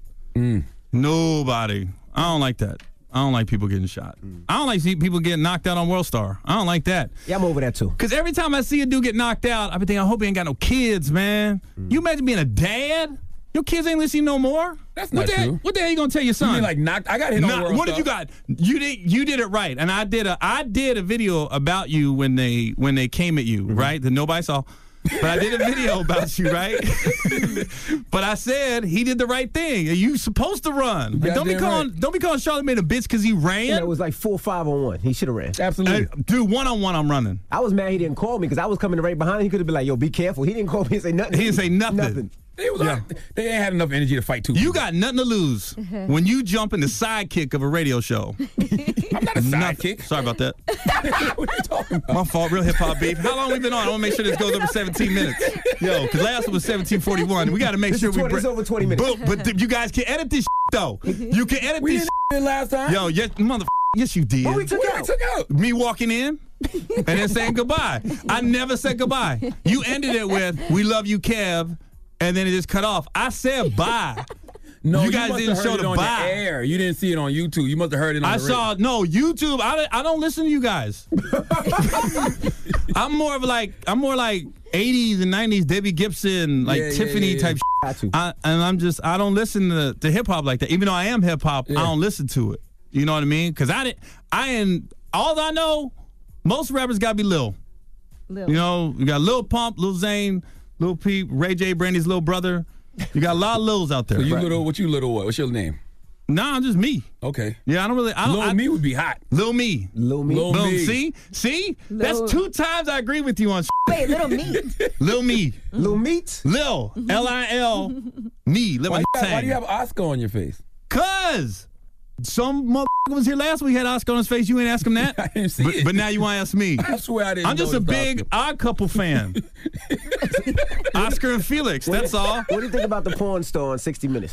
Nobody. I don't like that. I don't like people getting shot. I don't like see people getting knocked out on World Star. I don't like that. Yeah, I'm over that too. Because every time I see a dude get knocked out, I be thinking, I hope he ain't got no kids, man. You imagine being a dad? Your kids ain't listening no more. That's not true. What the hell you gonna tell your son? You mean like knocked? I got hit on World What Star. did you got? You did it right, and I did a video about you when they came at you, right? That nobody saw. But I did a video about you, right? But I said he did the right thing. You supposed to run. Like, don't be calling Charlamagne a bitch because he ran. Yeah, it was like 4-5-on-1. He should have ran. Absolutely. Dude, 1-on-1, I'm running. I was mad he didn't call me because I was coming right behind him. He could have been like, yo, be careful. He didn't call me and say nothing. He didn't say nothing. They ain't had enough energy to fight too. You got nothing to lose when you jump in the sidekick of a radio show. I'm not a sidekick. Sorry about that. What are you talking about? My fault. Real hip hop beef. How long we been on? I want to make sure this goes over 17 minutes. Yo, because last one was 17:41. We got to make sure we. It's over 20 minutes. But you guys can edit this though. You can edit this. We did last time. Yo, yes, you did. What we took out? Me walking in and then saying goodbye. I never said goodbye. You ended it with "We love you, Kev," and then it just cut off. I said bye. No, you guys didn't show the on bye. The air. You didn't see it on YouTube. You must have heard it on the radio. YouTube. I don't listen to you guys. I'm more like 80s and 90s Debbie Gibson, Tiffany type shit. I don't listen to hip hop like that. Even though I am hip hop, I don't listen to it. You know what I mean? Because all I know, most rappers gotta be Lil. You know, you got Lil Pump, Lil Zane, Lil Peep, Ray J, Brandy's little brother. You got a lot of Lils out there. So what? What's your name? Nah, I'm just me. Okay. Yeah, Lil Me would be hot. Lil Me. Me. See? That's 2 times I agree with you on. Wait, Little Meat. Lil Me. Lil Meat. Lil. L-I-L. Me. Why do you have Oscar on your face? Cause some motherfucker was here last week, had Oscar on his face. You ain't ask him that. I didn't see it. But now you want to ask me. I swear I didn't. I'm just a big Odd Couple fan. Oscar and Felix. That's all. What do you think about the porn star on 60 Minutes?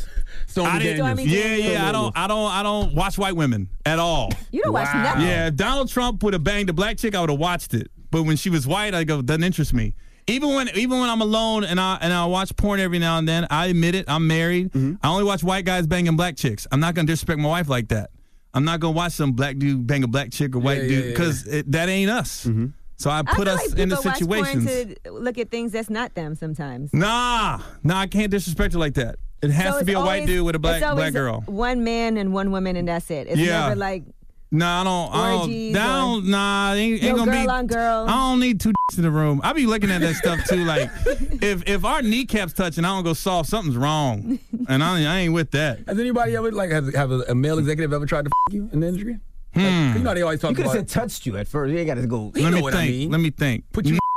I don't watch white women at all. You don't watch nothing. Yeah, if Donald Trump would have banged a black chick, I would have watched it. But when she was white, I go, doesn't interest me. Even when I'm alone and I watch porn every now and then, I admit it, I'm married. I only watch white guys banging black chicks. I'm not gonna disrespect my wife like that. I'm not gonna watch some black dude bang a black chick or white dude because that ain't us. So I put us in the situations. Watch porn to look at things that's not them sometimes. Nah, I can't disrespect her like that. It has to be a white dude with a black girl. One man and one woman, and that's it. It's never like. Nah, ain't gonna girl be on girl. I don't need two in the room. I be looking at that stuff too. Like, if our kneecaps touching, I don't go soft. Something's wrong, and I ain't with that. Has anybody ever have a male executive ever tried to you in the industry? Like, you know they always talk about. You could have said touched you at first. You ain't got to go. Let me think. Put you.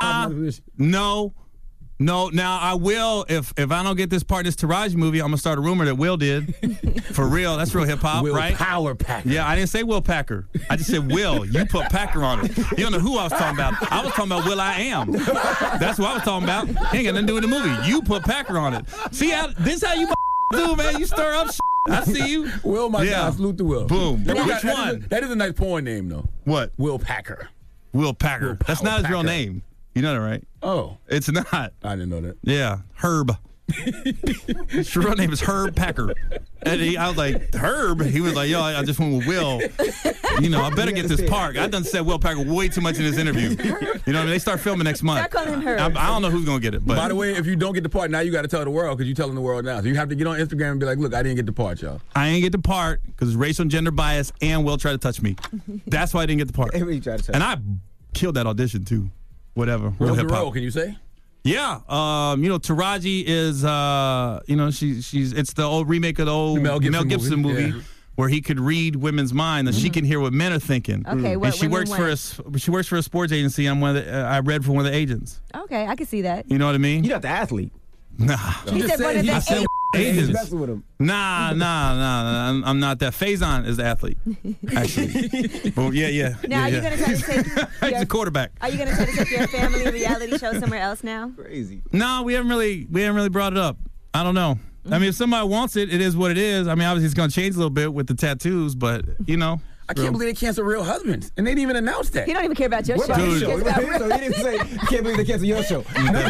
No. Now I will if I don't get this part of this Taraji movie, I'm gonna start a rumor that Will did. For real, that's real hip hop, right? Power Packer. Yeah, I didn't say Will Packer. I just said Will. You put Packer on it. You don't know who I was talking about. I was talking about Will I Am. That's what I was talking about. Ain't got nothing to do with the movie. You put Packer on it. See how this how you do, man? You stir up. I see you. Will, my God, salute to Will. Boom. Which one? That is a nice porn name, though. What? Will Packer. Will Packer. That's not his real name. You know that, right? Oh. It's not. I didn't know that. Yeah. Herb. His real name is Herb Packer. And I was like, Herb? He was like, yo, I just went with Will. You know, I better get this part. I done said Will Packer way too much in this interview. You know what I mean? They start filming next month. Start calling him Herb. I don't know who's going to get it. But by the way, if you don't get the part, now you got to tell the world because you're telling the world now. So you have to get on Instagram and be like, look, I didn't get the part, y'all. I ain't get the part because racial and gender bias and Will tried to touch me. That's why I didn't get the part. And I killed that audition, too. Whatever. Real hip hop. Can you say? Yeah. Taraji is, she's it's the old remake of the old Mel Gibson movie where he could read women's mind and she can hear what men are thinking. Okay, and she works for a sports agency. I'm I read for one of the agents. Okay, I can see that. You know what I mean? You're not the athlete. Nah. He said one of the agents. With him. Nah. I'm not that. Faison is the athlete, actually. Well, yeah. Now, are you going to try to take He's a quarterback. Are you going to try to take your family reality show somewhere else now? Crazy. No, we haven't really brought it up. I don't know. I mean, if somebody wants it, it is what it is. I mean, obviously it's going to change a little bit with the tattoos, but, you know. I can't believe they canceled Real Husbands, and they didn't even announce that. He don't even care about your show. He didn't say, can't believe they canceled your show.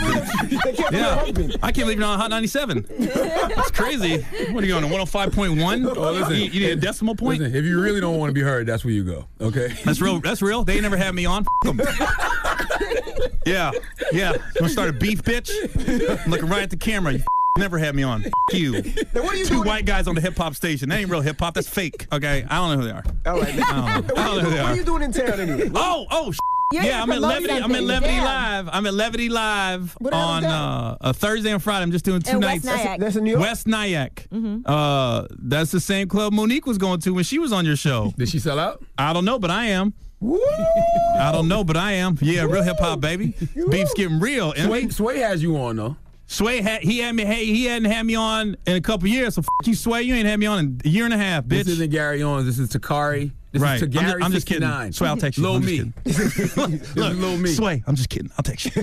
I can't believe you're on Hot 97. That's crazy. What are you on, 105.1? Oh, listen, you need a decimal point? Listen, if you really don't want to be heard, that's where you go, okay? That's real. They ain't never had me on. F them. Yeah. You want to start a beef, bitch? I'm looking right at the camera. You never had me on. F you. Now, what are you Two white guys on the hip hop station. That ain't real hip hop. That's fake. Okay, I don't know who they are. All right. I don't know who they are. What are you doing in town anyway? Yeah, I'm at Levity Live. I'm at Levity Live on a Thursday and Friday. I'm just doing 2 nights. That's in New York? West Nyack. That's the same club Monique was going to when she was on your show. Did she sell out? I don't know, but I am. Woo! I don't know, but I am. Yeah, real hip hop, baby. Beef's getting real. Sway has you on though. Sway he hadn't had me on in a couple years. So you, Sway. You ain't had me on in a year and a half, bitch. This isn't Gary Owens. This is Takari. This is Tagari. I'm just kidding. Sway, I'll text you. Low me. Look, low me. Sway, I'm just kidding. I'll text you.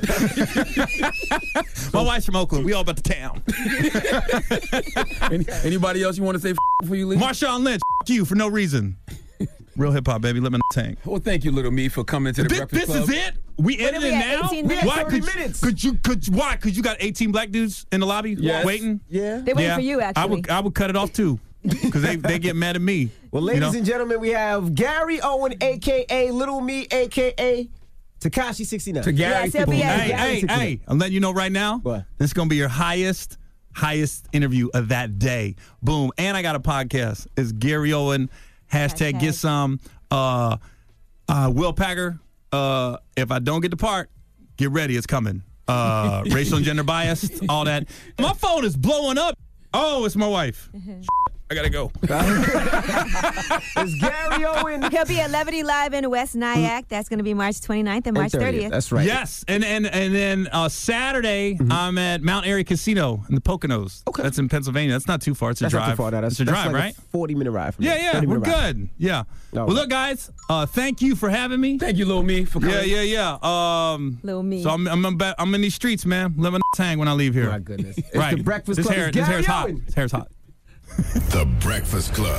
My wife's from Oakland. We all about the town. Anybody else you want to say before you leave? Marshawn Lynch. You for no reason. Real hip hop, baby. Let me tank. Well, thank you, Little Me, for coming to the Breakfast Club. This is it. We ended it now. Why? Why? Because you got 18 black dudes in the lobby waiting. Yeah, they waiting for you. Actually, I would cut it off too, because they get mad at me. Well, ladies and gentlemen, we have Gary Owen, aka Little Me, aka Tekashi 69. To Gary, hey! I'm letting you know right now. What? This is gonna be your highest interview of that day. Boom! And I got a podcast. It's Gary Owen. Hashtag get some. Will Packer. If I don't get the part, get ready. It's coming. Racial and gender biased, all that. My phone is blowing up. Oh, it's my wife. I gotta go. It's Gary Owen. He'll be at Levity Live in West Nyack. That's going to be March 29th and March 30th. That's right. Yes, and then Saturday I'm at Mount Airy Casino in the Poconos. Okay. That's in Pennsylvania. That's not too far. It's a drive. Not too far. It's a drive, like right? A 40-minute ride from here. Yeah, we're good. Yeah. Well, look, guys. Thank you for having me. Thank you, Lil Me, for coming. Yeah. Lil Me. So I'm in these streets, man. Let me hang when I leave here. My goodness. Right. It's the Breakfast This Club. hair's hot. This hair's hot. The Breakfast Club.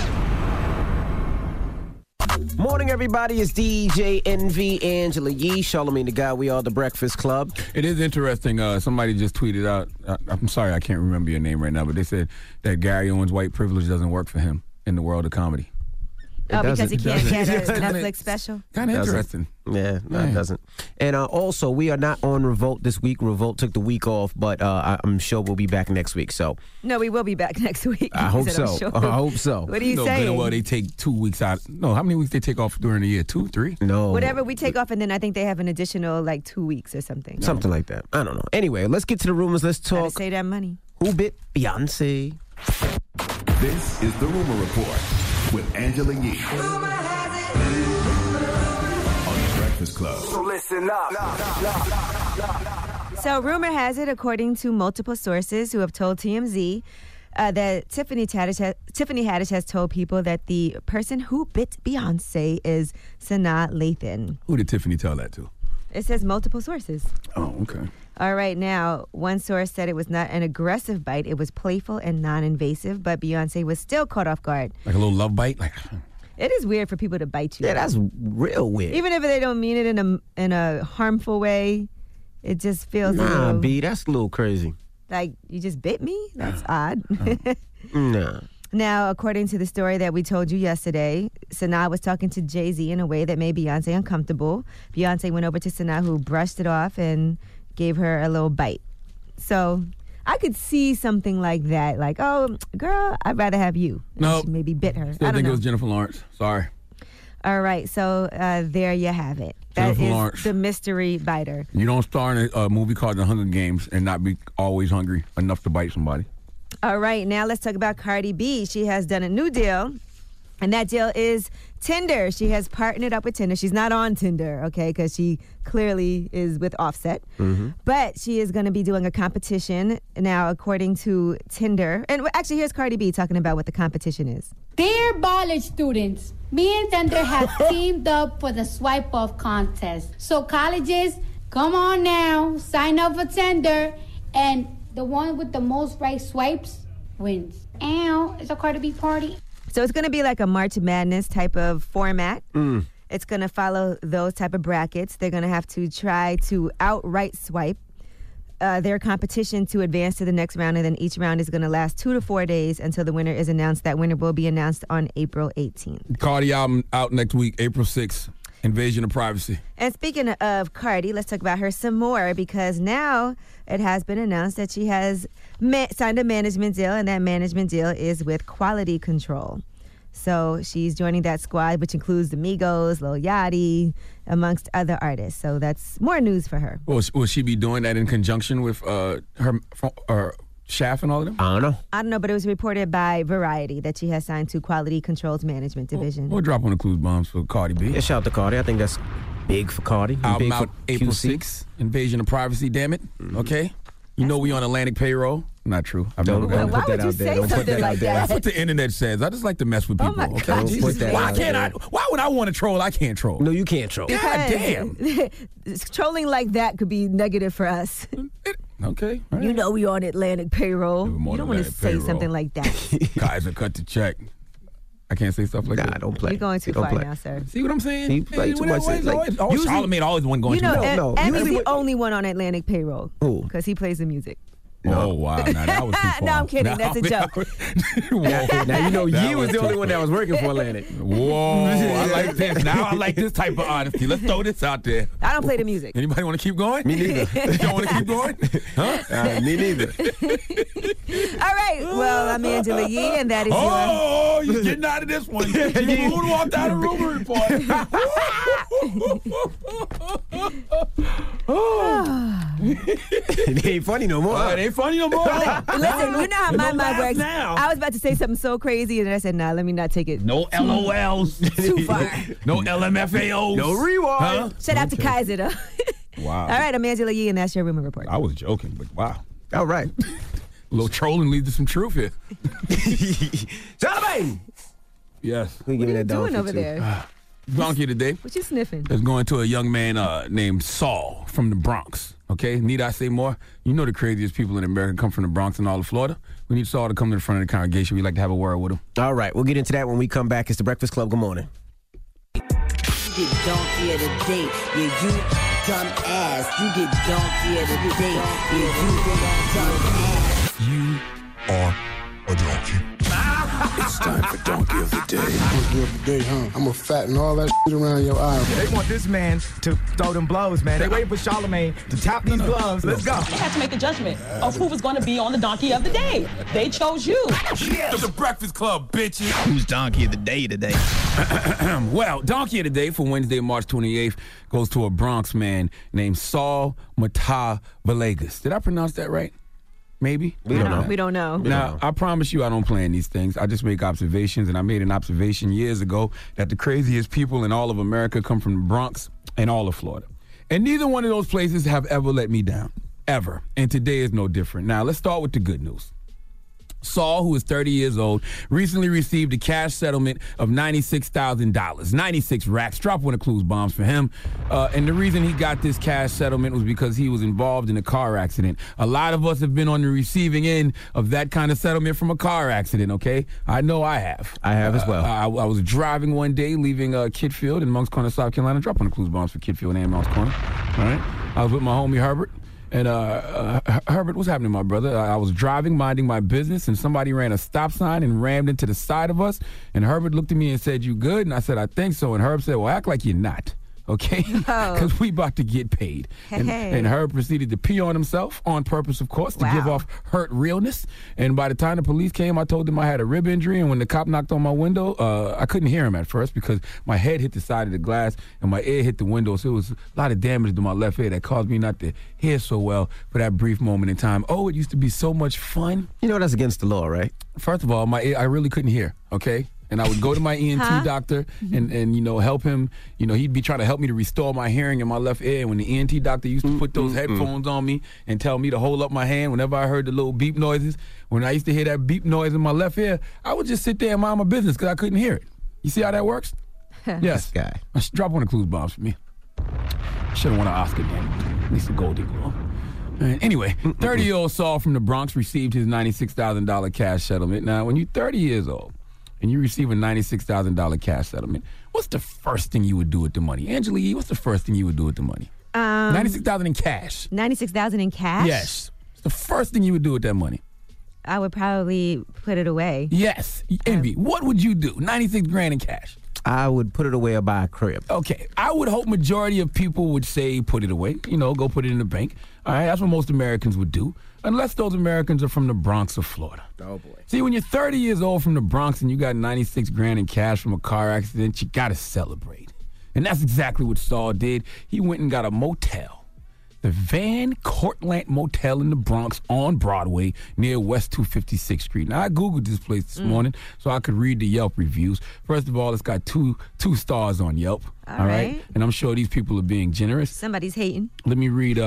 Morning, everybody. It's DJ NV, Angela Yee, Charlamagne the God. We are the Breakfast Club. It is interesting. Somebody just tweeted out. I'm sorry, I can't remember your name right now, but they said that Gary Owens' white privilege doesn't work for him in the world of comedy. Oh, because he can't doesn't. get a It doesn't. Netflix special? Kind of Doesn't. interesting. Yeah, no, it doesn't. And also, we are not on Revolt this week. Revolt took the week off, but I'm sure we'll be back next week. So No, we will be back next week. I hope He said, "I'm so. sure." I hope so. What are you No, saying? Well, they take 2 weeks out. No, how many weeks they take off during the year? 2, 3? No. Whatever we take off, and then I think they have an additional 2 weeks or something. Something like that. I don't know. Anyway, let's get to the rumors. Let's Gotta talk. save that money. Who bit Beyonce? This is the Rumor Report with Angela Yee. On the Breakfast Club. So listen up. So, rumor has it, according to multiple sources who have told TMZ, that Tiffany Haddish has told people that the person who bit Beyonce is Sanaa Lathan. Who did Tiffany tell that to? It says multiple sources. Oh, okay. All right, now, one source said it was not an aggressive bite. It was playful and non-invasive, but Beyonce was still caught off guard. Like a little love bite? It is weird for people to bite you. Yeah, that's real weird. Even if they don't mean it in a harmful way, it just feels a Nah, little, B, that's a little crazy. like you just bit me. That's odd. Nah. Now, according to the story that we told you yesterday, Sanaa was talking to Jay-Z in a way that made Beyonce uncomfortable. Beyonce went over to Sanaa, who brushed it off and gave her a little bite. So I could see something like that, like, oh, girl, I'd rather have you. And No. she maybe bit her. Still I don't think know. it was Jennifer Lawrence. Sorry. All right, so there you have it. That Jennifer is Lawrence. the mystery biter. You don't star in a movie called The Hunger Games and not be always hungry enough to bite somebody. All right, now let's talk about Cardi B. She has done a new deal, and that deal is Tinder. She has partnered up with Tinder. She's not on Tinder, okay, because she clearly is with Offset. But she is going to be doing a competition now, according to Tinder. And actually, here's Cardi B talking about what the competition is. Dear college students, me and Tinder have teamed up for the Swipe Off contest. So colleges, come on now, sign up for Tinder, and the one with the most right swipes wins. Ow, it's a Cardi B party. So it's going to be like a March Madness type of format. It's going to follow those type of brackets. They're going to have to try to outright swipe their competition to advance to the next round, and then each round is going to last 2 to 4 days until the winner is announced. That winner will be announced on April 18th. Cardi album out next week, April 6th. Invasion of Privacy. And speaking of Cardi, let's talk about her some more, because now it has been announced that she has signed a management deal, and that management deal is with Quality Control. So she's joining that squad, which includes the Migos, Lil Yachty, amongst other artists. So that's more news for her. Will she be doing that in conjunction with her Shaft and all of them? I don't know. I don't know, but it was reported by Variety that she has signed to Quality Control's management division. We'll drop on the clues bombs for Cardi B. Yeah, shout out to Cardi. I think that's big for Cardi. and Album big out for April QC. 6th. Invasion of Privacy, damn it. Okay? You know we on Atlantic payroll. Not true. Don't Why put that would you out there. say Don't put something that like out there. that? That's what the internet says. I just like to mess with people. my okay? God. Don't put that Why out can't there. I? Why would I want to troll? I can't troll. No, you can't troll. God damn. Trolling like that could be negative for us. Okay. all You right. know we on Atlantic payroll. We're more You don't than want to Atlantic say payroll. something like that. Kaiser cut the check. I can't say stuff like Nah, that. don't play. You're going too Don't far play. now, sir. See what I'm saying? He play too much. Usually, Charlamagne always one going You know, too far. No, Emmy's usually the only one on Atlantic payroll. Who? Because he plays the music. Oh, wow. Now that was too far. No, I'm kidding. That's a joke. Whoa. Now you know That Yee was the too only one that was working for Atlantic. Whoa. I like this. Now I like this type of honesty. Let's throw this out there. I don't play the music. Anybody want to keep going? Me neither. You don't want to keep going? Huh? Me neither. All right. Well, I'm Angela Yee, and that is Oh, you're getting out of this one. You moonwalked out of Rumor Report. It ain't funny no more. It ain't funny no more. Listen, you know how my No mind laugh works. now. I was about to say something so crazy, and then I said, nah, let me not take it No LOLs. too far. No LMFAOs. No rewind. Huh? Shout out to Kaiser, though. Wow. All right, I'm Angela Yee, and that's your Rumor Report. I was joking, but wow. All right. A little trolling leads to some truth here. Charlamagne! Yes. We What give are me you that doing donkey, over too. there? Donkey today What you sniffing? is going to a young man named Saul from the Bronx. Okay, need I say more? You know the craziest people in America come from the Bronx and all of Florida. We need Saul to come to the front of the congregation. We'd like to have a word with him. All right, we'll get into that when we come back. It's the Breakfast Club. Good morning. You get donkey of the day, yeah, you dumb ass. You get donkey of the day, yeah, you dumb ass. You are a donkey. It's time for Donkey of the Day. donkey of the day, huh? I'm gonna fatten all that shit around your eye. They want this man to throw them blows, man. They waiting for Charlamagne to tap these gloves. Let's go. They had to make the judgment of who was going to be on the donkey of the day. They chose you. Yes. The Breakfast Club, bitches. Who's donkey of the day today? Well, donkey of the day for Wednesday, March 28th goes to a Bronx man named Saul Mata Villegas. Did I pronounce that right? Maybe? We don't know. Now, I promise you I don't plan these things. I just make observations, and I made an observation years ago that the craziest people in all of America come from the Bronx and all of Florida. And neither one of those places have ever let me down, ever. And today is no different. Now, let's start with the good news. Saul, who is 30 years old, recently received a cash settlement of $96,000. 96 racks. Drop one of Clues bombs for him. And the reason he got this cash settlement was because he was involved in a car accident. A lot of us have been on the receiving end of that kind of settlement from a car accident, okay? I know I have. I have as well. I was driving one day, leaving Kidfield in Moncks Corner, South Carolina. Drop one of Clues bombs for Kidfield and Moncks Corner. All right? I was with my homie Herbert. And Herbert, what's happening, my brother? I was driving, minding my business, and somebody ran a stop sign and rammed into the side of us. And Herbert looked at me and said, "You good?" And I said, "I think so." And Herb said, "Well, act like you're not, okay? Because we about to get paid." And Herb proceeded to pee on himself, on purpose, of course, to give off hurt realness. And by the time the police came, I told them I had a rib injury. And when the cop knocked on my window, I couldn't hear him at first because my head hit the side of the glass and my ear hit the window. So it was a lot of damage to my left ear that caused me not to hear so well for that brief moment in time. Oh, it used to be so much fun. You know that's against the law, right? First of all, my ear, I really couldn't hear, okay? And I would go to my ENT doctor and you know, help him. You know, he'd be trying to help me to restore my hearing in my left ear. And when the ENT doctor used to put those headphones on me and tell me to hold up my hand whenever I heard the little beep noises, when I used to hear that beep noise in my left ear, I would just sit there and mind my business because I couldn't hear it. You see how that works? Yes. Guy. Drop one of Clues bombs for me. Should have won an Oscar game. At least a Goldie Globe. Anyway, 30-year-old Saul from the Bronx received his $96,000 cash settlement. Now, when you're 30 years old and you receive a $96,000 cash settlement, what's the first thing you would do with the money? Angela Yee, what's the first thing you would do with the money? $96,000 in cash. $96,000 in cash? Yes. It's the first thing you would do with that money. I would probably put it away. Yes. Envy, what would you do? $96,000 in cash. I would put it away or buy a crib. Okay. I would hope majority of people would say put it away. You know, go put it in the bank. All right. That's what most Americans would do. Unless those Americans are from the Bronx or Florida. Oh, boy. See, when you're 30 years old from the Bronx and you got $96,000 in cash from a car accident, you got to celebrate. And that's exactly what Saul did. He went and got a motel. The Van Cortlandt Motel in the Bronx on Broadway near West 256th Street. Now, I Googled this place this morning so I could read the Yelp reviews. First of all, it's got two stars on Yelp. All right. And I'm sure these people are being generous. Somebody's hating. Let me read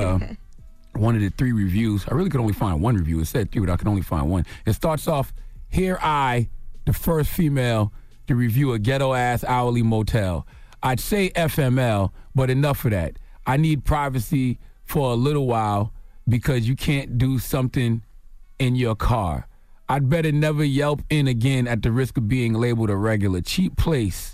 one of the 3 reviews. I really could only find 1 review. It said 3, but I could only find 1. It starts off, "Here I, the first female to review a ghetto-ass hourly motel. I'd say FML, but enough of that. I need privacy for a little while because you can't do something in your car. I'd better never Yelp in again at the risk of being labeled a regular. Cheap place.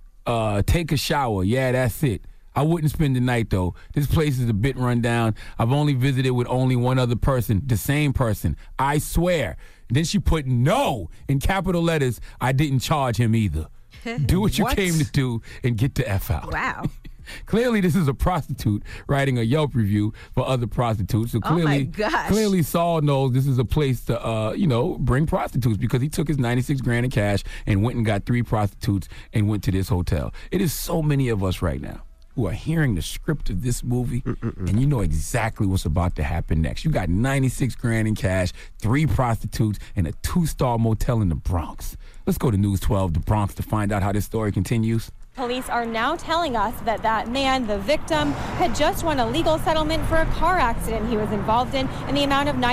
Take a shower. Yeah, that's it. I wouldn't spend the night, though. This place is a bit run down. I've only visited with only one other person, the same person. I swear." Then she put no in capital letters. "I didn't charge him either. Do what you came to do and get the F out." Wow. Clearly, this is a prostitute writing a Yelp review for other prostitutes. So clearly Saul knows this is a place to, bring prostitutes because he took his $96,000 in cash and went and got 3 prostitutes and went to this hotel. It is so many of us right now who are hearing the script of this movie, and you know exactly what's about to happen next. You got $96,000 in cash, 3 prostitutes, and a 2-star motel in the Bronx. Let's go to News 12, the Bronx, to find out how this story continues. Police are now telling us that man, the victim, had just won a legal settlement for a car accident he was involved in the amount of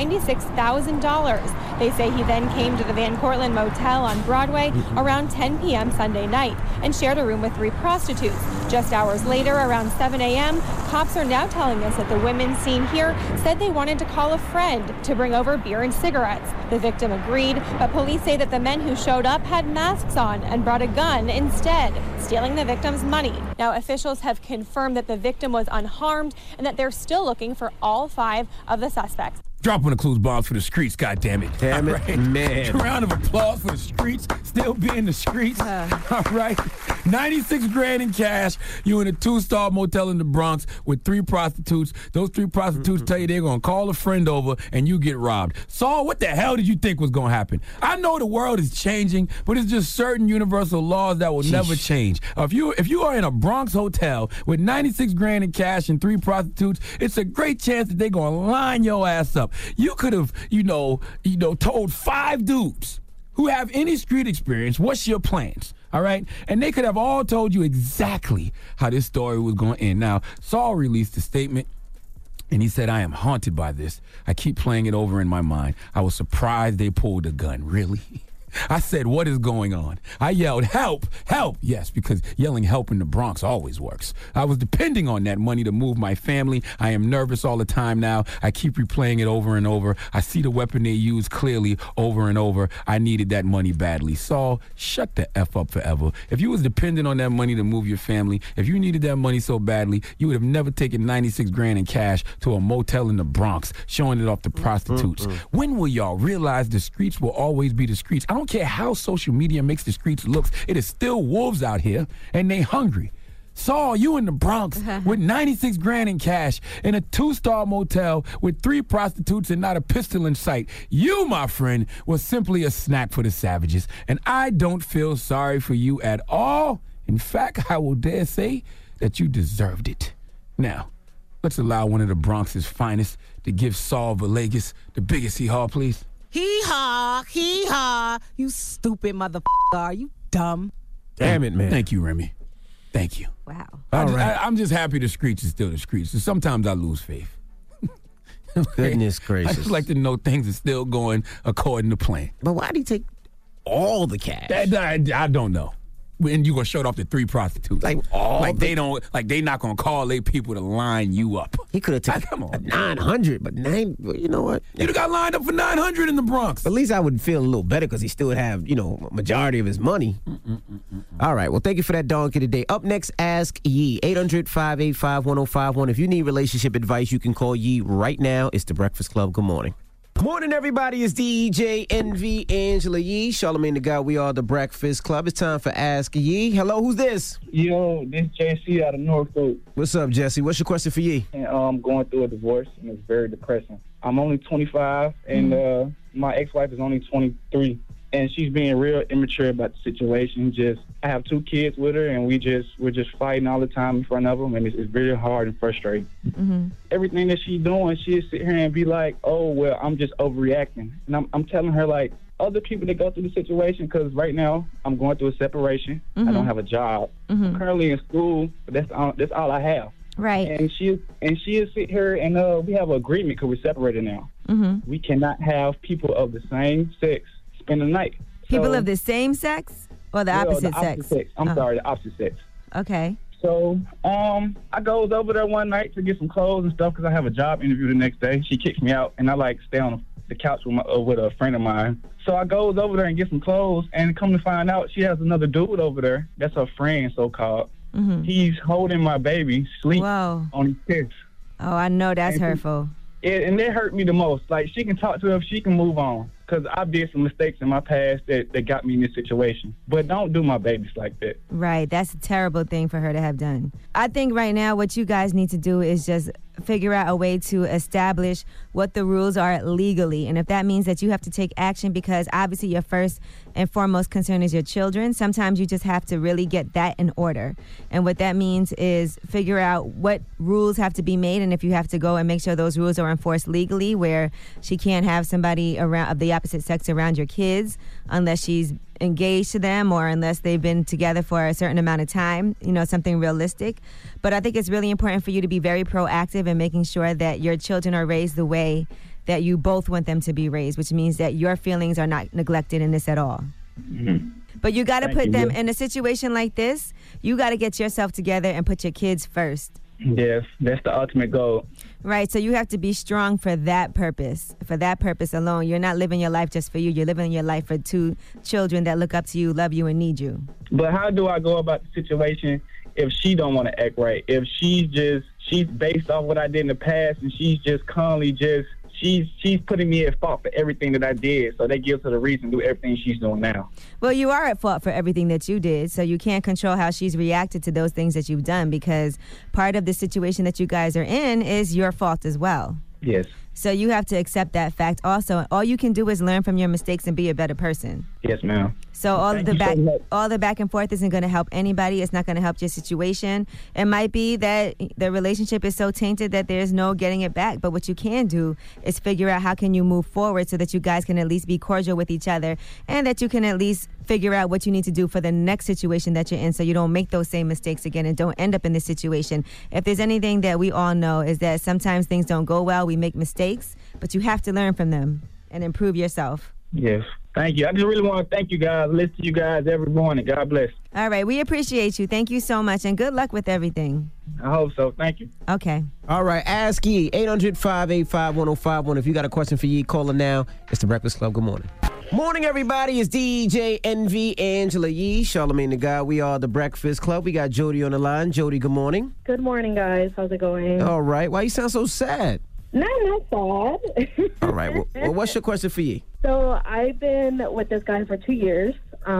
$96,000. They say he then came to the Van Cortlandt Motel on Broadway around 10 p.m. Sunday night and shared a room with 3 prostitutes. Just hours later, around 7 a.m., cops are now telling us that the women seen here said they wanted to call a friend to bring over beer and cigarettes. The victim agreed, but police say that the men who showed up had masks on and brought a gun instead, stealing the victim's money. Now, officials have confirmed that the victim was unharmed and that they're still looking for all 5 of the suspects. Drop one of Clues bombs for the streets, goddammit. Damn it, man. Round of applause for the streets. still be in the streets. All right. 96 grand in cash. You in a 2-star motel in the Bronx with 3 prostitutes. Those 3 prostitutes tell you they're going to call a friend over and you get robbed. Saul, what the hell did you think was going to happen? I know the world is changing, but it's just certain universal laws that will never change. If you are in a Bronx hotel with 96 grand in cash and 3 prostitutes, it's a great chance that they're going to line your ass up. You could have, told 5 dudes who have any street experience, what's your plans? All right? And they could have all told you exactly how this story was going to end. Now, Saul released a statement, and he said, I am haunted by this. I keep playing it over in my mind. I was surprised they pulled a gun. Really? I said, what is going on? I yelled, help, help. Yes, because yelling help in the Bronx always works. I was depending on that money to move my family. I am nervous all the time now. I keep replaying it over and over. I see the weapon they use clearly over and over. I needed that money badly. Saul, shut the F up forever. If you was dependent on that money to move your family, if you needed that money so badly, you would have never taken 96 grand in cash to a motel in the Bronx, showing it off to prostitutes. When will y'all realize the streets will always be the streets? I don't care how social media makes the streets look. It is still wolves out here, and they hungry. Saul, you in the Bronx with 96 grand in cash in a 2-star motel with 3 prostitutes and not a pistol in sight. You, my friend, was simply a snack for the savages, and I don't feel sorry for you at all. In fact, I will dare say that you deserved it. Now, let's allow one of the Bronx's finest to give Saul Villegas the biggest hee-haw, please. Hee-haw, hee-haw. You stupid motherfucker. Are you dumb? Damn it, man. Thank you, Remy. Thank you. Wow. I'm just happy the streets is still the streets. So sometimes I lose faith. Goodness gracious. I just like to know things are still going according to plan. But why did he take all the cash? I don't know. And you gonna show it off to 3 prostitutes? They not gonna call their people to line you up. He could have taken 900, but you know what? You'd have got lined up for 900 in the Bronx. At least I would feel a little better because he still would have, majority of his money. All right. Well, thank you for that donkey today. Up next, Ask Yee. 800-585-1051. If you need relationship advice, you can call Yee right now. It's The Breakfast Club. Good morning. Morning, everybody. It's DJ Envy, Angela Yee, Charlamagne the Guy. We are The Breakfast Club. It's time for Ask Yee. Hello, who's this? Yo, this is JC out of Norfolk. What's up, Jesse? What's your question for Yee? And I'm going through a divorce, and it's very depressing. I'm only 25, and my ex-wife is only 23. And she's being real immature about the situation. I have 2 kids with her, and we're just fighting all the time in front of them, and it's very hard and frustrating. Everything that she's doing, she'll sit here and be like, "Oh, well, I'm just overreacting." And I'm telling her, like, other people that go through the situation, because right now I'm going through a separation. I don't have a job. I'm currently in school, but that's all I have. Right. And she'll sit here and we have an agreement because we're separated now. We cannot have people of the same sex spend the night. People of the same sex or the opposite sex? I'm sorry, the opposite sex. Okay. So I goes over there one night to get some clothes and stuff because I have a job interview the next day. She kicks me out, and I stay on the couch with a friend of mine. So I goes over there and get some clothes, and come to find out she has another dude over there. That's her friend, so-called. He's holding my baby, sleep on his chest. Oh, I know that's hurtful. And that hurt me the most. Like, she can talk to her if she can move on. Because I did some mistakes in my past that got me in this situation. But don't do my babies like that. Right. That's a terrible thing for her to have done. I think right now what you guys need to do is just figure out a way to establish what the rules are legally. And if that means that you have to take action because obviously your first and foremost concern is your children, sometimes you just have to really get that in order. And what that means is figure out what rules have to be made, and if you have to go and make sure those rules are enforced legally, where she can't have somebody of the opposite sex around your kids unless she's engaged to them or unless they've been together for a certain amount of time, something realistic. But I think it's really important for you to be very proactive in making sure that your children are raised the way that you both want them to be raised, which means that your feelings are not neglected in this at all. But you got to put them in a situation like this. You got to get yourself together and put your kids first. Yes, that's the ultimate goal. Right, so you have to be strong for that purpose alone. You're not living your life just for you. You're living your life for 2 children that look up to you, love you, and need you. But how do I go about the situation if she don't want to act right? If she's based off what I did in the past and she's just constantly she's putting me at fault for everything that I did. So that gives her the reason to do everything she's doing now. Well, you are at fault for everything that you did, so you can't control how she's reacted to those things that you've done, because part of the situation that you guys are in is your fault as well. Yes. So you have to accept that fact also. All you can do is learn from your mistakes and be a better person. Yes, ma'am. So all the back and forth isn't going to help anybody. It's not going to help your situation. It might be that the relationship is so tainted that there's no getting it back. But what you can do is figure out how can you move forward so that you guys can at least be cordial with each other, and that you can at least figure out what you need to do for the next situation that you're in, so you don't make those same mistakes again and don't end up in this situation. If there's anything that we all know is that sometimes things don't go well, we make mistakes, but you have to learn from them and improve yourself. Yes. Thank you. I just really want to thank you guys. Listen to you guys every morning. God bless. All right. We appreciate you. Thank you so much, and good luck with everything. I hope so. Thank you. Okay. All right. Ask Yee. 800-585-1051. If you got a question for Yee, call her now. It's The Breakfast Club. Good morning. Morning, everybody. It's DJ Envy, Angela Yee, Charlamagne the God. We are The Breakfast Club. We got Jody on the line. Jody, good morning. Good morning, guys. How's it going? All right. Why you sound so sad? No, not sad. All right. Well, what's your question for Yee? So I've been with this guy for 2 years.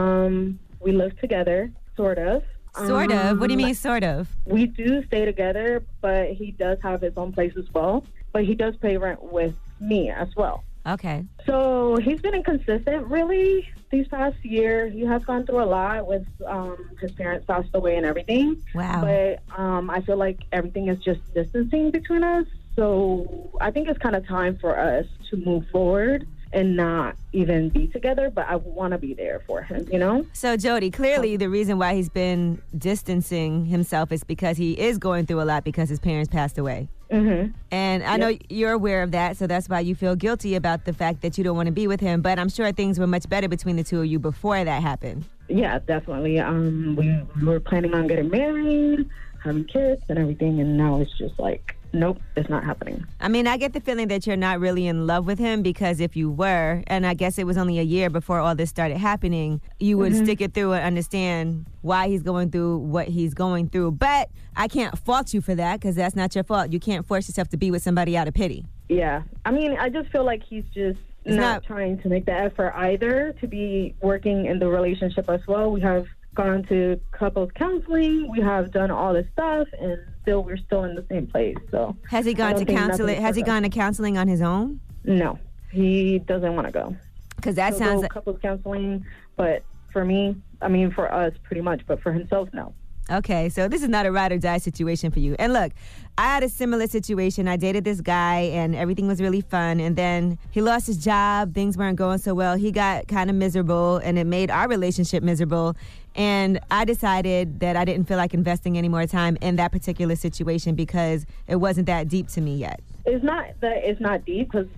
We live together, sort of. Sort of? What do you mean, sort of? We do stay together, but he does have his own place as well. But he does pay rent with me as well. Okay. So he's been inconsistent, really, these past year. He has gone through a lot with his parents passed away and everything. Wow. But I feel like everything is just distancing between us. So I think it's kind of time for us to move forward and not even be together, but I want to be there for him, you know? So, Jody, clearly the reason why he's been distancing himself is because he is going through a lot because his parents passed away. Mm-hmm. And I know you're aware of that, so that's why you feel guilty about the fact that you don't want to be with him. But I'm sure things were much better between the two of you before that happened. Yeah, definitely. We were planning on getting married, having kids and everything, and now it's just like, nope, it's not happening. I mean, I get the feeling that you're not really in love with him, because if you were, and I guess it was only a year before all this started happening, you would stick it through and understand why he's going through what he's going through. But I can't fault you for that, because that's not your fault. You can't force yourself to be with somebody out of pity. Yeah. I mean, I just feel like he's just not trying to make the effort either to be working in the relationship as well. We have gone to couples counseling. We have done all this stuff, and we're still in the same place. So has he gone to counseling? Has he gone to counseling on his own? No, he doesn't want to go. Because that sounds like couples counseling. But for me, I mean, for us, pretty much. But for himself, no. Okay, so this is not a ride or die situation for you. And look, I had a similar situation. I dated this guy and everything was really fun. And then he lost his job. Things weren't going so well. He got kind of miserable, and it made our relationship miserable. And I decided that I didn't feel like investing any more time in that particular situation because it wasn't that deep to me yet. It's not that it's not deep, because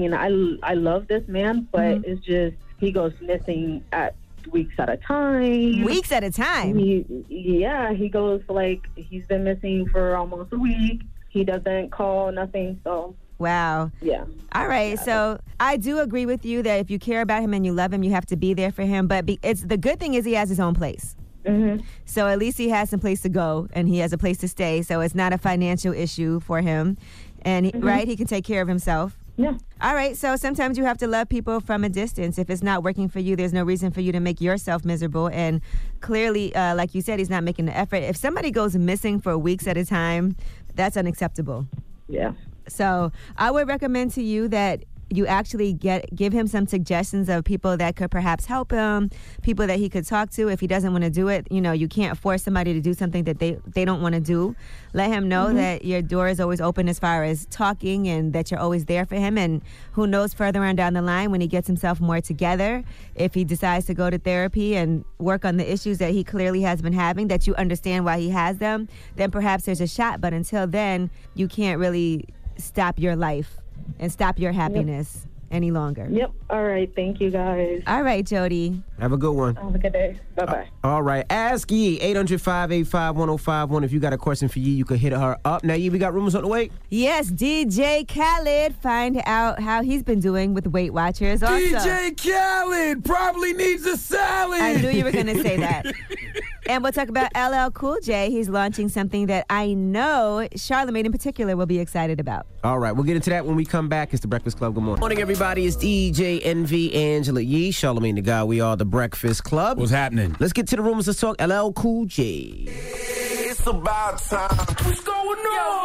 I love this man, but it's just he goes missing at weeks at a time. Weeks at a time? He goes he's been missing for almost a week. He doesn't call, nothing, so. Wow. Yeah. All right. So I do agree with you that if you care about him and you love him, you have to be there for him. But it's the good thing is he has his own place. Mm-hmm. So at least he has some place to go and he has a place to stay. So it's not a financial issue for him. And he can take care of himself. Yeah. All right. So sometimes you have to love people from a distance. If it's not working for you, there's no reason for you to make yourself miserable. And clearly, like you said, he's not making the effort. If somebody goes missing for weeks at a time, that's unacceptable. Yeah. So I would recommend to you that you actually give him some suggestions of people that could perhaps help him, people that he could talk to. If he doesn't want to do it, you can't force somebody to do something that they don't want to do. Let him know that your door is always open as far as talking, and that you're always there for him. And who knows, further on down the line, when he gets himself more together, if he decides to go to therapy and work on the issues that he clearly has been having, that you understand why he has them, then perhaps there's a shot. But until then, you can't really stop your life and stop your happiness any longer. Yep. All right. Thank you, guys. All right, Jody. Have a good one. Have a good day. Bye-bye. All right. Ask Yee. 800-585-1051. If you got a question for Yee, you can hit her up. Now, Yee, we got rumors on the way? Yes, DJ Khaled. Find out how he's been doing with Weight Watchers. Also, DJ Khaled probably needs a salad. I knew you were going to say that. And we'll talk about LL Cool J. He's launching something that I know Charlamagne in particular will be excited about. All right, we'll get into that when we come back. It's The Breakfast Club. Good morning, everybody. It's DJ NV, Angela Yee, Charlamagne the Guy. We are The Breakfast Club. What's happening? Let's get to the rumors. Let's talk LL Cool J. It's about time. What's going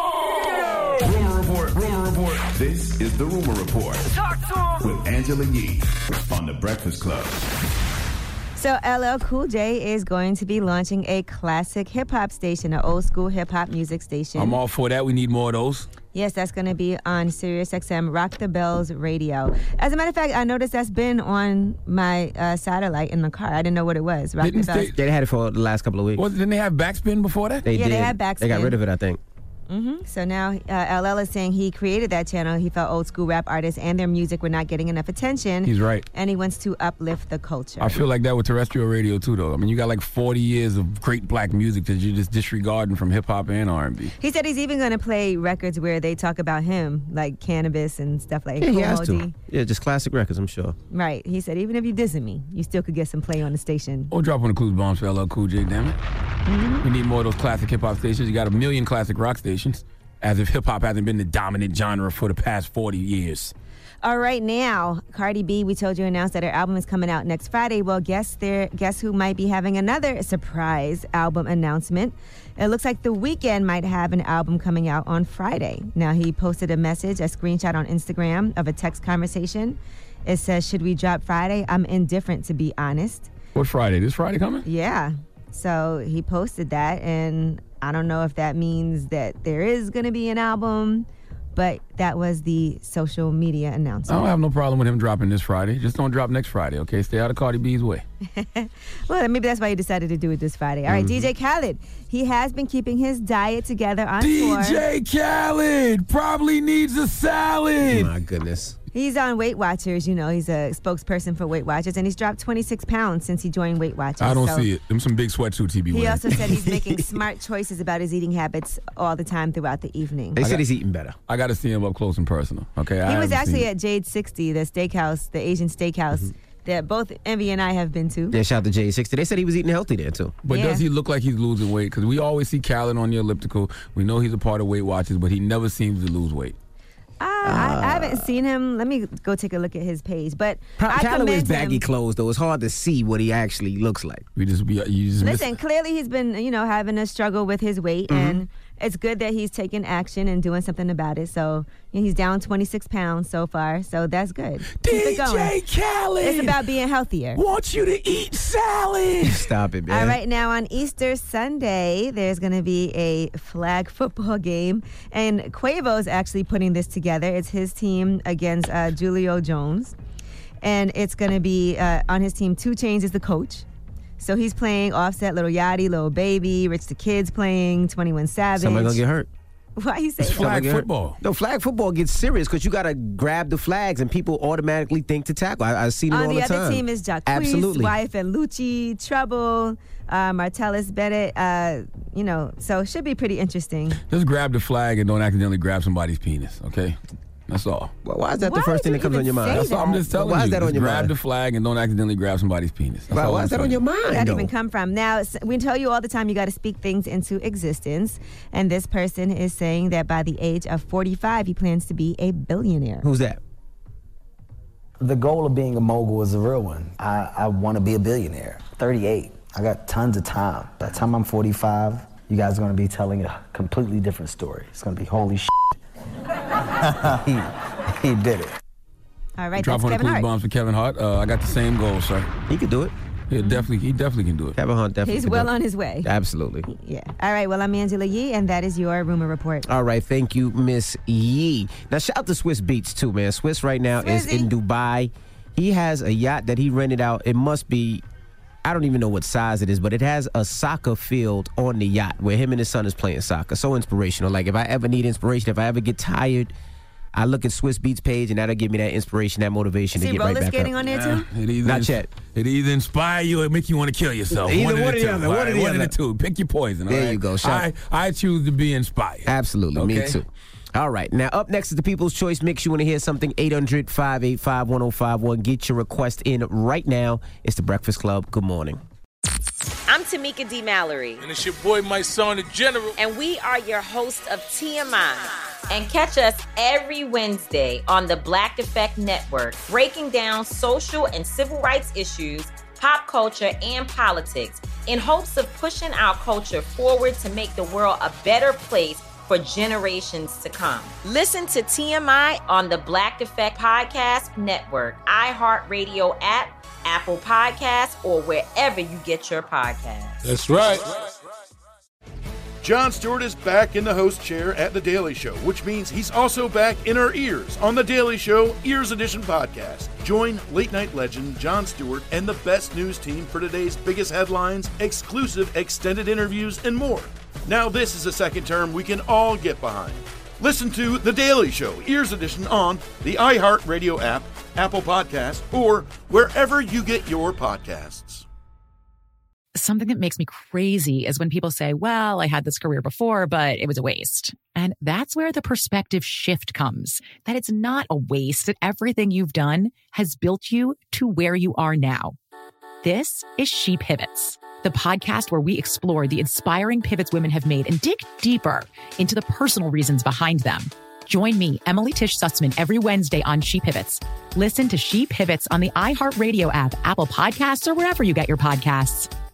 on? Rumor report. Rumor report. This is the Rumor Report. Talk to him. With Angela Yee on The Breakfast Club. So LL Cool J is going to be launching a classic hip-hop station, an old-school hip-hop music station. I'm all for that. We need more of those. Yes, that's going to be on SiriusXM Rock the Bells radio. As a matter of fact, I noticed that's been on my satellite in the car. I didn't know what it was. Rock the Bells. They had it for the last couple of weeks. Well, didn't they have Backspin before that? They did. They had Backspin. They got rid of it, I think. So now LL is saying he created that channel. He felt old school rap artists and their music were not getting enough attention. He's right. And he wants to uplift the culture. I feel like that with terrestrial radio too, though. I mean, you got like 40 years of great black music that you're just disregarding from hip hop and R&B. He said he's even going to play records where they talk about him, like Cannabis and stuff like that. Yeah, he has to. Yeah, just classic records, I'm sure. Right. He said even if you dissing me, you still could get some play on the station. Or drop one of the clues bombs for LL Cool J, damn it. We need more of those classic hip hop stations. You got a million classic rock stations. As if hip-hop hasn't been the dominant genre for the past 40 years. All right, now, Cardi B, we told you, announced that her album is coming out next Friday. Well, guess who might be having another surprise album announcement? It looks like The Weeknd might have an album coming out on Friday. Now, he posted a screenshot on Instagram of a text conversation. It says, should we drop Friday? I'm indifferent, to be honest. What Friday? This Friday coming? Yeah. So he posted that, and I don't know if that means that there is going to be an album, but that was the social media announcement. I don't have no problem with him dropping this Friday. Just don't drop next Friday, okay? Stay out of Cardi B's way. Well, maybe that's why he decided to do it this Friday. All right, DJ Khaled. He has been keeping his diet together on tour. DJ Khaled probably needs a salad. My goodness. He's on Weight Watchers. You know, he's a spokesperson for Weight Watchers, and he's dropped 26 pounds since he joined Weight Watchers. I don't see it. Them some big sweatsuits he be wearing. He also said he's making smart choices about his eating habits all the time throughout the evening. They said he's eating better. I got to see him up close and personal, okay? He was actually at Jade 60, the steakhouse, the Asian steakhouse that both Envy and I have been to. Yeah, shout out to Jade 60. They said he was eating healthy there, too. But does he look like he's losing weight? Because we always see Khaled on the elliptical. We know he's a part of Weight Watchers, but he never seems to lose weight. I haven't seen him. Let me go take a look at his page. But Khaled wears baggy clothes, though. It's hard to see what he actually looks like. Listen, clearly he's been, having a struggle with his weight, and it's good that he's taking action and doing something about it. So he's down 26 pounds so far, so that's good. Keep it going. DJ Khaled! It's about being healthier. Want you to eat salad! Stop it, man. All right, now on Easter Sunday, there's going to be a flag football game, and Quavo's actually putting this together. It's his team against Julio Jones, and it's going to be on his team. 2 Chainz is the coach. So he's playing Offset, Lil Yachty, Lil Baby, Rich the Kid's playing, 21 Savage. Somebody gonna get hurt. Why you say it's flag football? No, flag football gets serious because you got to grab the flags and people automatically think to tackle. I've seen it all the time. On the other team is Jacquees, Wife and Lucci, Trouble, Martellus Bennett. So it should be pretty interesting. Just grab the flag and don't accidentally grab somebody's penis, okay? That's all. Well, why is that the first thing that comes on your mind? That's all I'm just telling you. Why is that on your mind? Grab the flag and don't accidentally grab somebody's penis. Why is that on your mind? Where did that even come from? Now, we tell you all the time you got to speak things into existence. And this person is saying that by the age of 45, he plans to be a billionaire. Who's that? The goal of being a mogul is a real one. I want to be a billionaire. 38. I got tons of time. By the time I'm 45, you guys are going to be telling a completely different story. It's going to be holy shit. he did it. All right, drop that's one of Kevin the Hart. bombs for Kevin Hart. I got the same goal, sir. He could do it. He definitely can do it. Kevin Hart definitely. He's could well do it. on his way. Absolutely. Yeah. All right. Well, I'm Angela Yee, and that is your Rumor Report. All right. Thank you, Miss Yee. Now, shout out to Swiss Beats, too, man. Swiss right now is in Dubai. He has a yacht that he rented out. It must be, I don't even know what size it is, but it has a soccer field on the yacht where him and his son is playing soccer. So inspirational. Like, if I ever need inspiration, if I ever get tired, I look at Swiss Beats page, and that'll give me that inspiration, that motivation to get right back up. Is he roller skating on there, too? Not yet. It either inspire you or make you want to kill yourself. Either one or the other. One of the two. Pick your poison. There you go. I choose to be inspired. Absolutely. Okay? Me too. All right. Now, up next is the People's Choice Mix. You want to hear something? 800-585-1051. Get your request in right now. It's The Breakfast Club. Good morning. I'm Tamika D. Mallory. And it's your boy, my son, the General. And we are your hosts of TMI. And catch us every Wednesday on the Black Effect Network, breaking down social and civil rights issues, pop culture, and politics in hopes of pushing our culture forward to make the world a better place for generations to come. Listen to TMI on the Black Effect Podcast Network, iHeartRadio app, Apple Podcasts, or wherever you get your podcasts. That's right. Jon Stewart is back in the host chair at The Daily Show, which means he's also back in our ears on The Daily Show Ears Edition podcast. Join late-night legend Jon Stewart and the best news team for today's biggest headlines, exclusive extended interviews, and more. Now this is a second term we can all get behind. Listen to The Daily Show Ears Edition on the iHeartRadio app, Apple Podcasts, or wherever you get your podcasts. Something that makes me crazy is when people say, well, I had this career before, but it was a waste. And that's where the perspective shift comes, that it's not a waste, that everything you've done has built you to where you are now. This is She Pivots, the podcast where we explore the inspiring pivots women have made and dig deeper into the personal reasons behind them. Join me, Emily Tish Sussman, every Wednesday on She Pivots. Listen to She Pivots on the iHeartRadio app, Apple Podcasts, or wherever you get your podcasts.